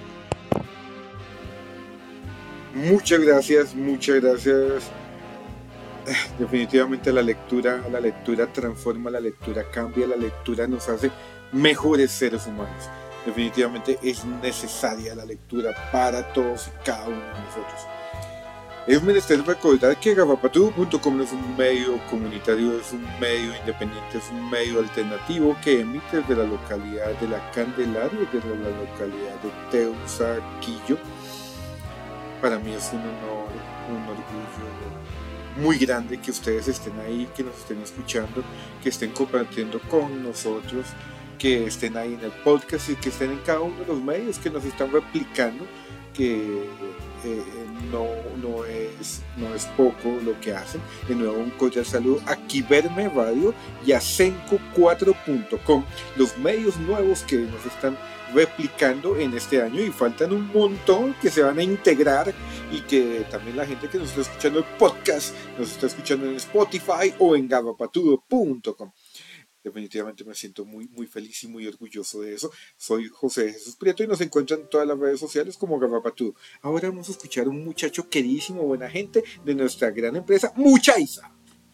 Muchas gracias, muchas gracias. Definitivamente la lectura, la lectura transforma, la lectura cambia, la lectura nos hace mejores seres humanos. Definitivamente es necesaria la lectura para todos y cada uno de nosotros. Es menester recordar que Gafapatudo punto com es un medio comunitario, es un medio independiente, es un medio alternativo que emite desde la localidad de La Candelaria, desde la localidad de Teusaquillo. Para mí es un honor, un orgullo muy grande que ustedes estén ahí, que nos estén escuchando, que estén compartiendo con nosotros, que estén ahí en el podcast y que estén en cada uno de los medios que nos están replicando, que eh, no, no, es, no es poco lo que hacen. De nuevo un cordial saludo a Quiverme Radio y a Senco cuatro punto com, los medios nuevos que nos están replicando en este año, y faltan un montón que se van a integrar, y que también la gente que nos está escuchando el podcast nos está escuchando en Spotify o en Gafapatudo punto com. Definitivamente me siento muy muy feliz y muy orgulloso de eso. Soy José Jesús Prieto y nos encuentran en todas las redes sociales como Gafapatudo. Ahora vamos a escuchar a un muchacho queridísimo, buena gente de nuestra gran empresa Muchaiza.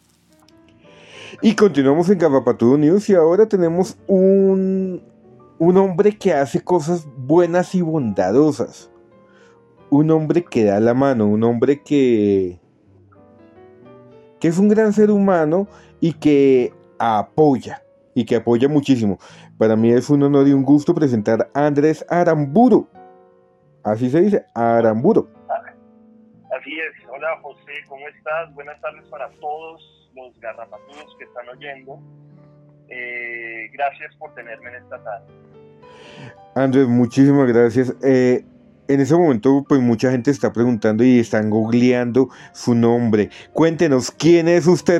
Y continuamos en Gafapatudo News, y ahora tenemos un Un hombre que hace cosas buenas y bondadosas. Un hombre que da la mano. Un hombre que, que es un gran ser humano y que apoya. Y que apoya muchísimo. Para mí es un honor y un gusto presentar a Andrés Aramburu. Así se dice, Aramburu. Así es. Hola José, ¿cómo estás? Buenas tardes para todos los garrapatudos que están oyendo. Eh, gracias por tenerme en esta tarde. Andrés, muchísimas gracias. Eh, en ese momento, pues mucha gente está preguntando y están googleando su nombre. Cuéntenos, ¿quién es usted?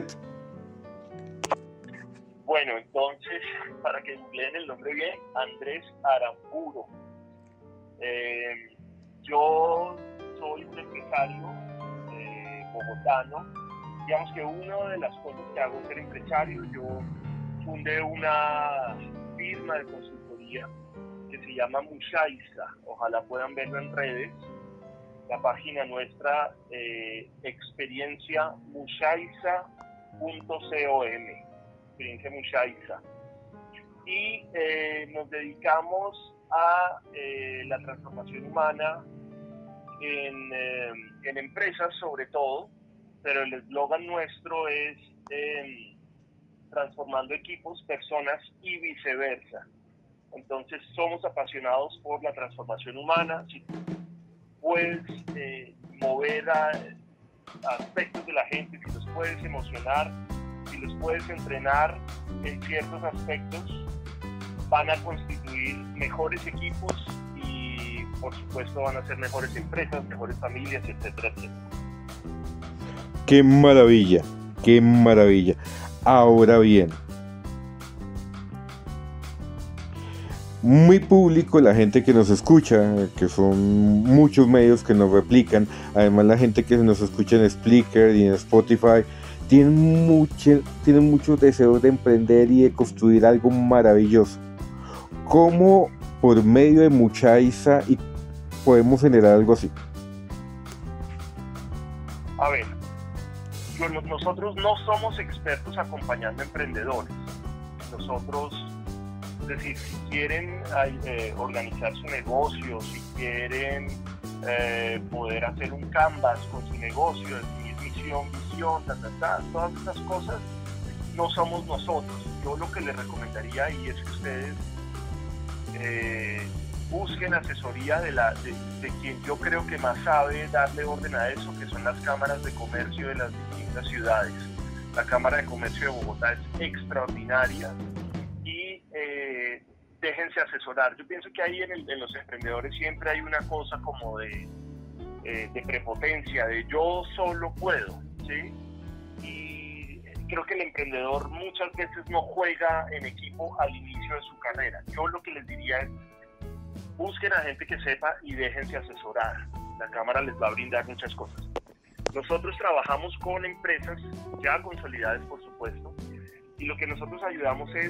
Bueno, entonces, para que googleen el nombre bien, Andrés Aramburu. Eh, yo soy un empresario eh, bogotano. Digamos que una de las cosas que hago es ser empresario. Yo fundé una firma de consultoría que que se llama Mushaiza. Ojalá puedan verlo en redes. La página nuestra, eh, experiencia mushaiza punto com, experiencia Mushaiza. Y eh, nos dedicamos a eh, la transformación humana en, eh, en empresas sobre todo, pero el eslogan nuestro es eh, transformando equipos, personas y viceversa. Entonces somos apasionados por la transformación humana. Si tú puedes eh, mover a, a aspectos de la gente, si los puedes emocionar, si los puedes entrenar en ciertos aspectos, van a constituir mejores equipos y por supuesto van a ser mejores empresas, mejores familias, etcétera, etcétera. Qué maravilla, qué maravilla. Ahora bien, muy público la gente que nos escucha, que son muchos medios que nos replican, además la gente que nos escucha en Spreaker y en Spotify, tienen mucho, tienen muchos deseos de emprender y de construir algo maravilloso. ¿Cómo por medio de Mushaiza y podemos generar algo así? A ver, nosotros no somos expertos acompañando emprendedores. Nosotros, es decir, si quieren eh, organizar su negocio, si quieren eh, poder hacer un canvas con su negocio, definir misión, visión, ta, ta, ta, todas esas cosas, no somos nosotros. Yo lo que les recomendaría y es que ustedes eh, busquen asesoría de, la, de, de quien yo creo que más sabe darle orden a eso, que son las cámaras de comercio de las distintas ciudades. La Cámara de Comercio de Bogotá es extraordinaria y eh, déjense asesorar. Yo pienso que ahí en, el, en los emprendedores siempre hay una cosa como de, eh, de prepotencia, de yo solo puedo, ¿sí? Y creo que el emprendedor muchas veces no juega en equipo al inicio de su carrera. Yo lo que les diría es, busquen a gente que sepa y déjense asesorar. La Cámara les va a brindar muchas cosas. Nosotros trabajamos con empresas ya consolidadas, por supuesto, y lo que nosotros ayudamos es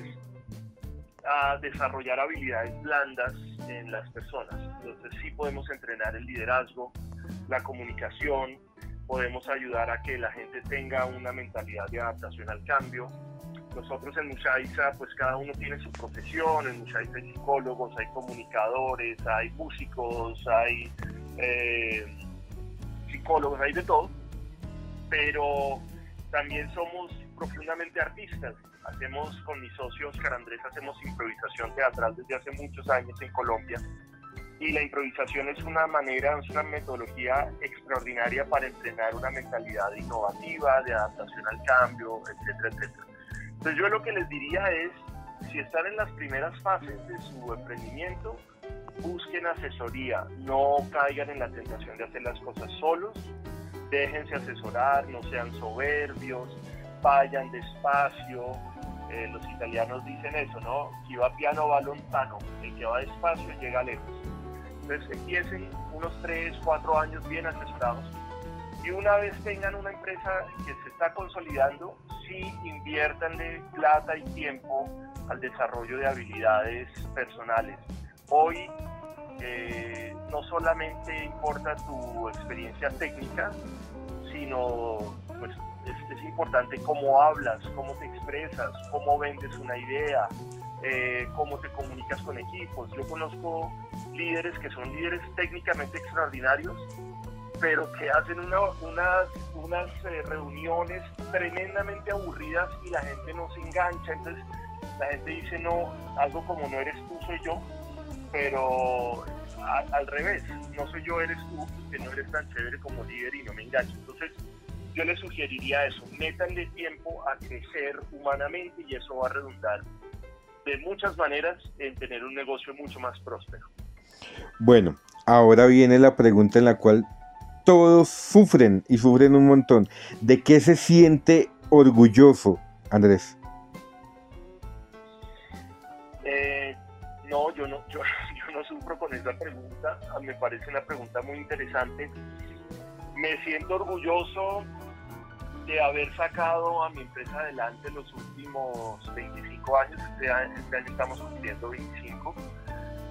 a desarrollar habilidades blandas en las personas. Entonces sí podemos entrenar el liderazgo, la comunicación, podemos ayudar a que la gente tenga una mentalidad de adaptación al cambio. Nosotros en Mushaiza, pues cada uno tiene su profesión. En Mushaiza hay psicólogos, hay comunicadores, hay músicos, hay eh, psicólogos, hay de todo, pero también somos profundamente artistas. Hacemos, con mi socio Oscar Andrés, hacemos improvisación teatral desde hace muchos años en Colombia, y la improvisación es una manera, es una metodología extraordinaria para entrenar una mentalidad innovativa, de adaptación al cambio, etcétera, etcétera. Entonces yo lo que les diría es, si están en las primeras fases de su emprendimiento, busquen asesoría, no caigan en la tentación de hacer las cosas solos, déjense asesorar, no sean soberbios, vayan despacio. Eh, los italianos dicen eso, ¿no? Chi va piano va lontano, el que va despacio llega lejos. Entonces empiecen unos tres, cuatro años bien asesorados, y una vez tengan una empresa que se está consolidando, sí inviértanle plata y tiempo al desarrollo de habilidades personales. Hoy eh, no solamente importa tu experiencia técnica, sino pues es, es importante cómo hablas, cómo te expresas, cómo vendes una idea, eh, cómo te comunicas con equipos. Yo conozco líderes que son líderes técnicamente extraordinarios, pero que hacen una, unas, unas eh, reuniones tremendamente aburridas y la gente no se engancha. Entonces la gente dice, no, algo como no eres tú, soy yo, pero a, al revés, no soy yo, eres tú, que no eres tan chévere como líder y no me engancho. Entonces yo les sugeriría eso, métanle tiempo a crecer humanamente y eso va a redundar de muchas maneras en tener un negocio mucho más próspero. Bueno, ahora viene la pregunta en la cual todos sufren y sufren un montón. ¿De qué se siente orgulloso, Andrés? Eh, no, yo no, yo, yo no sufro con esa pregunta. Me parece una pregunta muy interesante. Me siento orgulloso de haber sacado a mi empresa adelante los últimos veinticinco años. Este año, este año estamos cumpliendo veinticinco.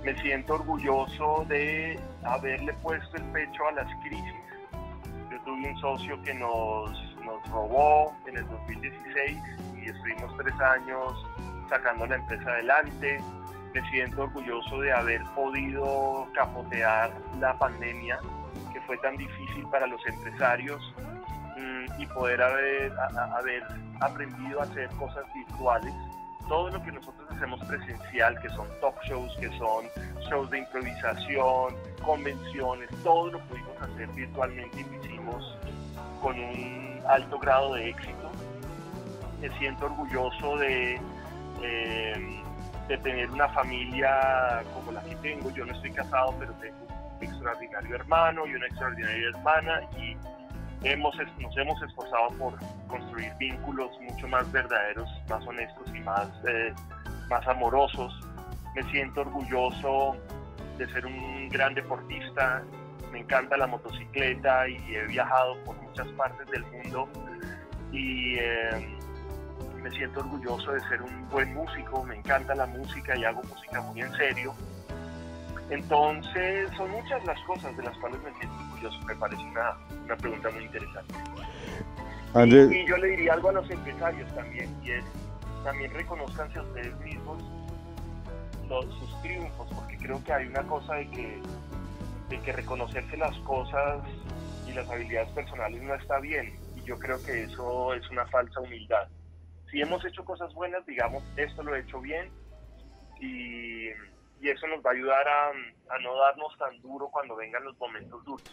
Me siento orgulloso de haberle puesto el pecho a las crisis. Yo tuve un socio que nos, nos robó en el dos mil dieciséis y estuvimos tres años sacando la empresa adelante. Me siento orgulloso de haber podido capotear la pandemia, que fue tan difícil para los empresarios, mmm, y poder haber, a, haber aprendido a hacer cosas virtuales. Todo lo que nosotros hacemos presencial, que son talk shows, que son shows de improvisación, convenciones, todo lo pudimos hacer virtualmente y lo hicimos con un alto grado de éxito. Me siento orgulloso de... Eh, de tener una familia como la que tengo. Yo no estoy casado, pero tengo un extraordinario hermano y una extraordinaria hermana, y hemos, nos hemos esforzado por construir vínculos mucho más verdaderos, más honestos y más, eh, más amorosos. Me siento orgulloso de ser un gran deportista. Me encanta la motocicleta y he viajado por muchas partes del mundo, y eh, me siento orgulloso de ser un buen músico. Me encanta la música y hago música muy en serio. Entonces, son muchas las cosas de las cuales me siento orgulloso. Me parece una, una pregunta muy interesante. Andrés... Y, y yo le diría algo a los empresarios también, y es, también reconózcanse a ustedes mismos los, sus triunfos, porque creo que hay una cosa de que, de que reconocerse las cosas y las habilidades personales no está bien, y yo creo que eso es una falsa humildad. Si hemos hecho cosas buenas, digamos, esto lo he hecho bien, y, y eso nos va a ayudar a, a no darnos tan duro cuando vengan los momentos duros.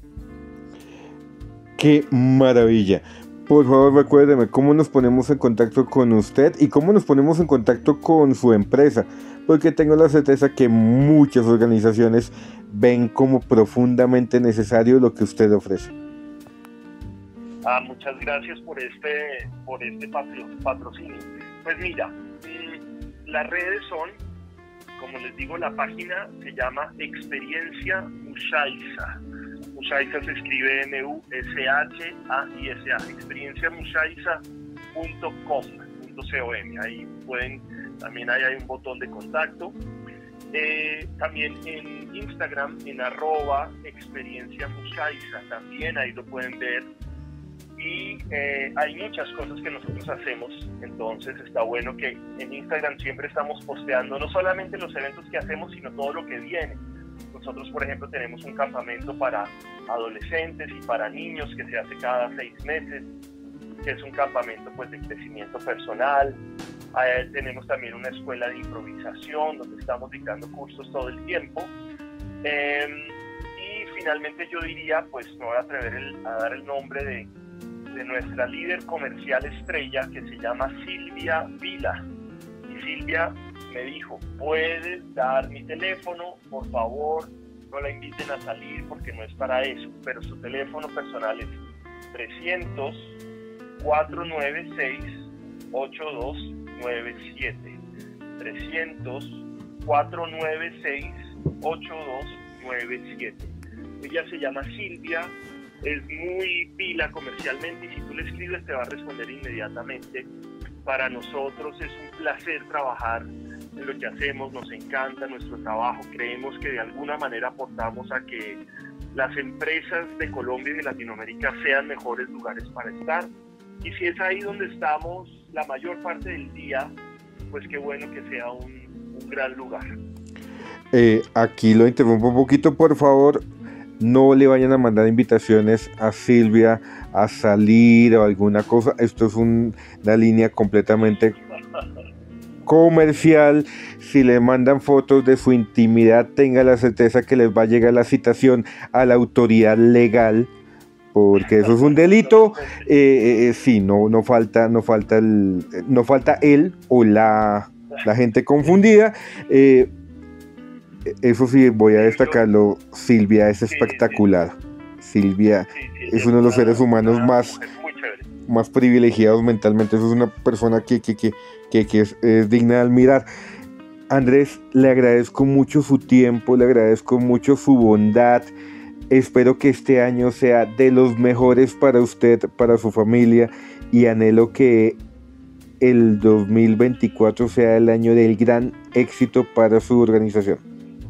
¡Qué maravilla! Por favor, recuérdeme cómo nos ponemos en contacto con usted y cómo nos ponemos en contacto con su empresa, porque tengo la certeza que muchas organizaciones ven como profundamente necesario lo que usted ofrece. Ah, muchas gracias por este, por este patro, patrocinio. Pues mira, las redes son, como les digo, la página se llama Experiencia Mushaiza. Mushaiza se escribe M U S H A I S A, experiencia mushaiza punto com. Ahí pueden, también ahí hay un botón de contacto. Eh, también en Instagram, en arroba experiencia mushaiza, también ahí lo pueden ver. Y eh, hay muchas cosas que nosotros hacemos, entonces está bueno que en Instagram siempre estamos posteando no solamente los eventos que hacemos, sino todo lo que viene. Nosotros, por ejemplo, tenemos un campamento para adolescentes y para niños que se hace cada seis meses, que es un campamento pues de crecimiento personal. Eh, tenemos también una escuela de improvisación donde estamos dictando cursos todo el tiempo. Eh, y finalmente yo diría, pues me voy a atrever el, a dar el nombre de de nuestra líder comercial estrella, que se llama Silvia Vila. Y Silvia me dijo, ¿puedes dar mi teléfono? Por favor, no la inviten a salir porque no es para eso, pero su teléfono personal es trescientos, cuatrocientos noventa y seis, ochenta y dos noventa y siete. trescientos, cuatrocientos noventa y seis, ochenta y dos noventa y siete. Ella se llama Silvia, es muy pila comercialmente, y si tú le escribes te va a responder inmediatamente. Para nosotros es un placer trabajar en lo que hacemos, nos encanta nuestro trabajo, creemos que de alguna manera aportamos a que las empresas de Colombia y de Latinoamérica sean mejores lugares para estar, y si es ahí donde estamos la mayor parte del día, pues qué bueno que sea un, un gran lugar. Eh, aquí lo interrumpo un poquito, por favor. No le vayan a mandar invitaciones a Silvia a salir o alguna cosa. Esto es un, una línea completamente comercial. Si le mandan fotos de su intimidad, tenga la certeza que les va a llegar la citación a la autoridad legal, porque eso es un delito. Eh, eh, sí, no, no falta, no falta el, no falta él o la, la gente confundida. Eh, Eso sí, voy a destacarlo, Silvia es espectacular. Silvia es uno de los seres humanos más, más privilegiados mentalmente. Eso es una persona que, que, que, que, que es, es digna de admirar. Andrés, le agradezco mucho su tiempo, le agradezco mucho su bondad. Espero que este año sea de los mejores para usted, para su familia, y anhelo que el dos mil veinticuatro sea el año del gran éxito para su organización.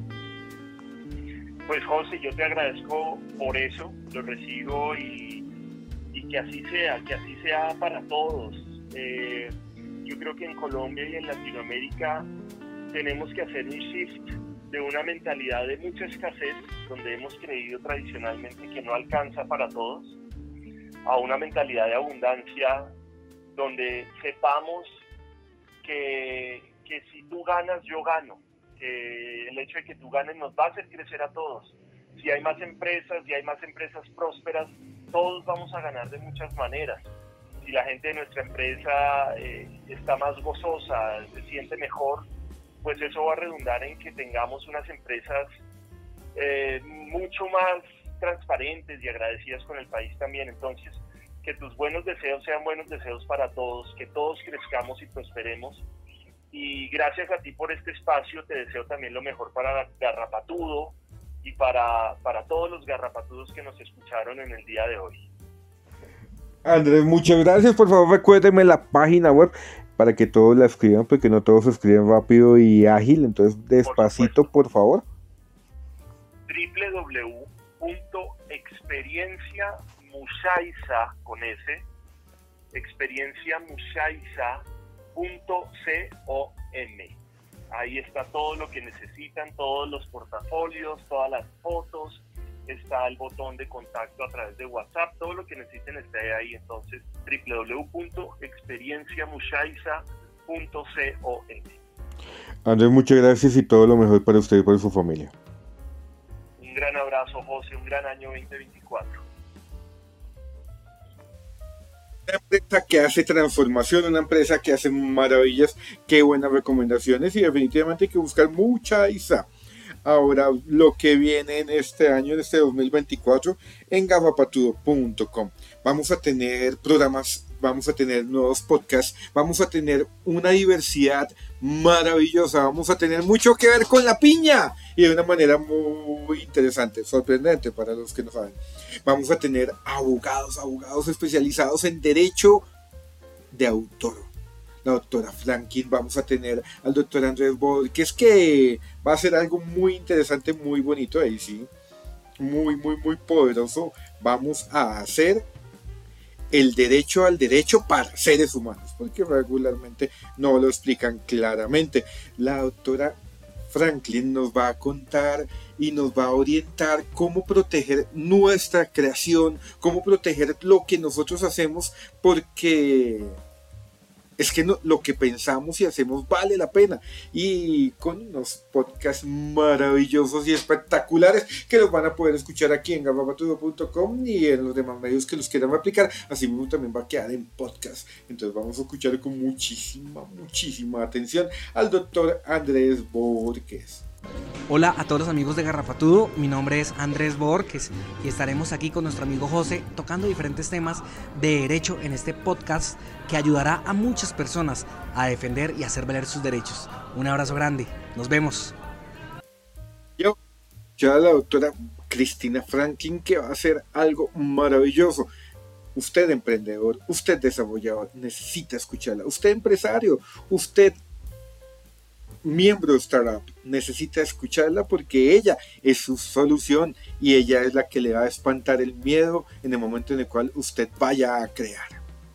que yo te agradezco por eso, lo recibo y, y que así sea, que así sea para todos. Eh, yo creo que en Colombia y en Latinoamérica tenemos que hacer un shift de una mentalidad de mucha escasez, donde hemos creído tradicionalmente que no alcanza para todos, a una mentalidad de abundancia, donde sepamos que, que si tú ganas, yo gano, que el hecho de que tú ganes nos va a hacer crecer a todos. Si hay más empresas, si hay más empresas prósperas, todos vamos a ganar de muchas maneras. Si la gente de nuestra empresa eh, está más gozosa, se siente mejor, pues eso va a redundar en que tengamos unas empresas eh, mucho más transparentes y agradecidas con el país también. Entonces, que tus buenos deseos sean buenos deseos para todos, que todos crezcamos y prosperemos. Y gracias a ti por este espacio, te deseo también lo mejor para Garrapatudo y para, para todos los garrapatudos que nos escucharon en el día de hoy. Andrés, muchas gracias. Por favor, recuérdeme la página web para que todos la escriban, porque no todos escriben rápido y ágil. Entonces, despacito, por, por favor. doble u doble u doble u punto experiencia mushaiza con S, experiencia mushaiza punto com. Ahí está todo lo que necesitan, todos los portafolios, todas las fotos, está el botón de contacto a través de WhatsApp, todo lo que necesiten está ahí. Entonces, doble u doble u doble u punto experiencia mushaiza punto com. Andrés, muchas gracias y todo lo mejor para usted y para su familia. Un gran abrazo, José, un gran año veinte veinticuatro. Una empresa que hace transformación, una empresa que hace maravillas, qué buenas recomendaciones, y definitivamente hay que buscar mucha I S A. Ahora, lo que viene en este año, en este dos mil veinticuatro, en garrapatudo punto com. Vamos a tener programas, vamos a tener nuevos podcasts, vamos a tener una diversidad maravillosa, vamos a tener mucho que ver con la piña, y de una manera muy interesante, sorprendente para los que no saben. Vamos a tener abogados, abogados especializados en derecho de autor. La doctora Franklin, vamos a tener al doctor Andrés Borges, que va a ser algo muy interesante, muy bonito ahí, sí, muy, muy, muy poderoso. Vamos a hacer el derecho al derecho para seres humanos, porque regularmente no lo explican claramente. La doctora Franklin nos va a contar y nos va a orientar cómo proteger nuestra creación, cómo proteger lo que nosotros hacemos, porque es que no, lo que pensamos y hacemos vale la pena, y con unos podcasts maravillosos y espectaculares que los van a poder escuchar aquí en garrapatudo punto com y en los demás medios que los quieran aplicar. Así mismo también va a quedar en podcast. Entonces vamos a escuchar con muchísima, muchísima atención al doctor Andrés Borges. Hola a todos los amigos de Garrapatudo, mi nombre es Andrés Borges y estaremos aquí con nuestro amigo José tocando diferentes temas de derecho en este podcast que ayudará a muchas personas a defender y hacer valer sus derechos. Un abrazo grande, nos vemos. Yo, ya la doctora Cristina Franklin, que va a hacer algo maravilloso. Usted emprendedor, usted desarrollador, necesita escucharla. Usted empresario, usted miembro de startup, necesita escucharla, porque ella es su solución y ella es la que le va a espantar el miedo en el momento en el cual usted vaya a crear.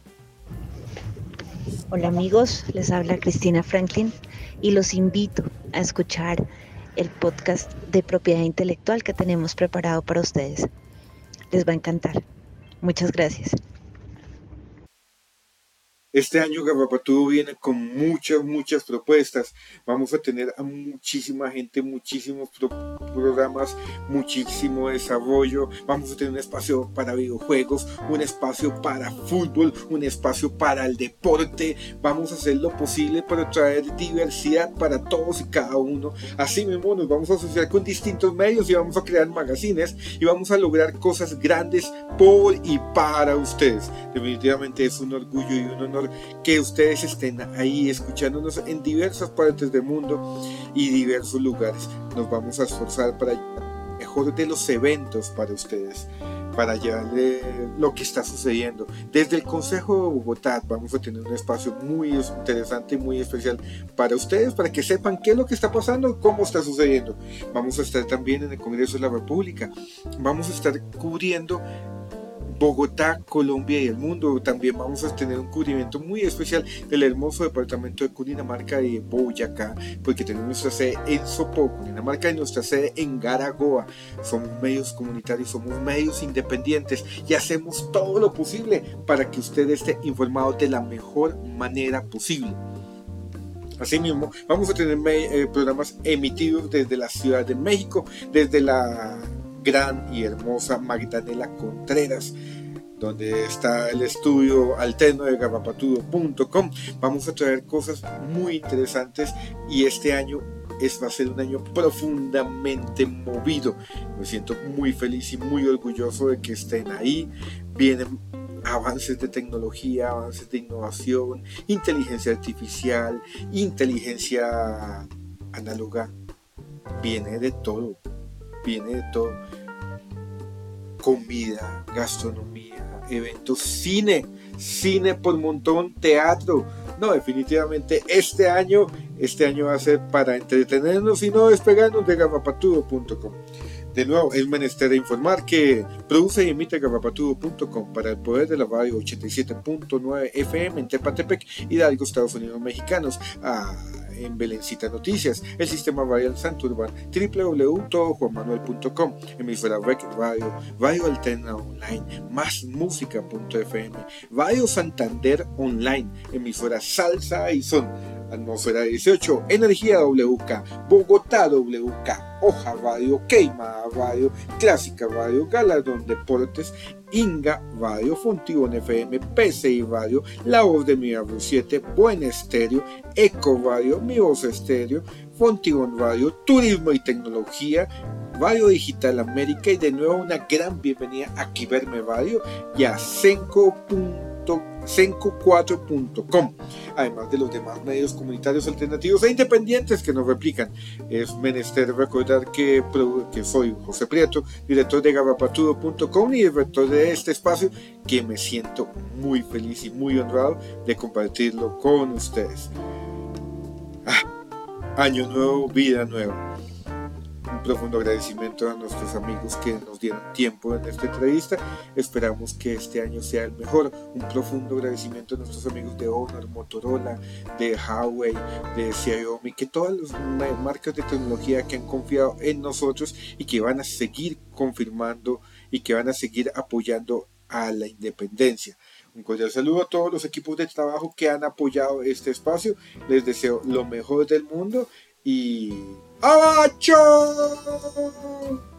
Hola amigos, les habla Cristina Franklin y los invito a escuchar el podcast de propiedad intelectual que tenemos preparado para ustedes. Les va a encantar. Muchas gracias. Este año Garrapatudo viene con muchas, muchas propuestas. Vamos a tener a muchísima gente, muchísimos pro programas, muchísimo desarrollo. Vamos a tener un espacio para videojuegos, un espacio para fútbol, un espacio para el deporte. Vamos a hacer lo posible para traer diversidad para todos y cada uno. Así mismo nos vamos a asociar con distintos medios y vamos a crear magazines y vamos a lograr cosas grandes por y para ustedes. Definitivamente es un orgullo y un honor que ustedes estén ahí escuchándonos en diversas partes del mundo y diversos lugares. Nos vamos a esforzar para el mejor de los eventos para ustedes. para llevarle lo que está sucediendo. Desde el Consejo de Bogotá vamos a tener un espacio muy interesante y muy especial para ustedes, para que sepan qué es lo que está pasando, cómo está sucediendo. Vamos a estar también en el Congreso de la República, vamos a estar cubriendo Bogotá, Colombia y el mundo. También vamos a tener un cubrimiento muy especial del hermoso departamento de Cundinamarca y de Boyacá, porque tenemos nuestra sede en Sopó, Cundinamarca, y nuestra sede en Garagoa. Somos medios comunitarios, somos medios independientes y hacemos todo lo posible para que usted esté informado de la mejor manera posible. Asimismo, vamos a tener eh, programas emitidos desde la Ciudad de México, desde la gran y hermosa Magdalena Contreras, donde está el estudio alterno de garrapatudo punto com. Vamos a traer cosas muy interesantes y este año es, va a ser un año profundamente movido. Me siento muy feliz y muy orgulloso de que estén ahí. Vienen avances de tecnología, avances de innovación, inteligencia artificial, inteligencia análoga. Viene de todo. Viene de todo: comida, gastronomía, eventos, cine, cine por montón, teatro. No, definitivamente este año, este año va a ser para entretenernos y no despegarnos de garrapatudo punto com. De nuevo, es menester informar que produce y emite garrapatudo punto com para el poder de la radio ochenta y siete punto nueve F M en Tepatepec, Hidalgo, Estados Unidos mexicanos. Ah, en Belencita Noticias, el sistema radial Santurban, doble u doble u doble u punto juan manuel punto com, emisora Rec Radio, Radio Alterna Online, más música punto F M, Radio Santander Online, emisora Salsa y Son, Atmósfera dieciocho, Energía W K, Bogotá W K, Hoja Radio, Queimada Radio, Clásica Radio, Galardón Deportes, Inga Radio, Fontibón F M, P C I Radio, La Voz de Mi Barrio siete, Buen Estéreo, Eco Radio, Mi Voz Estéreo, Fontibón Radio, Turismo y Tecnología, Radio Digital América, y de nuevo una gran bienvenida a Quiverme Radio y a Senco cuatro punto com, además de los demás medios comunitarios alternativos e independientes que nos replican. Es menester recordar que, que soy José Prieto, director de garrapatudo punto com y director de este espacio, que me siento muy feliz y muy honrado de compartirlo con ustedes. Ah, año nuevo, vida nueva. Un profundo agradecimiento a nuestros amigos que nos dieron tiempo en esta entrevista. Esperamos que este año sea el mejor. Un profundo agradecimiento a nuestros amigos de Honor, Motorola, de Huawei, de Xiaomi, que todas las marcas de tecnología que han confiado en nosotros y que van a seguir confirmando y que van a seguir apoyando a la independencia. Un cordial saludo a todos los equipos de trabajo que han apoyado este espacio. Les deseo lo mejor del mundo y ¡abacho!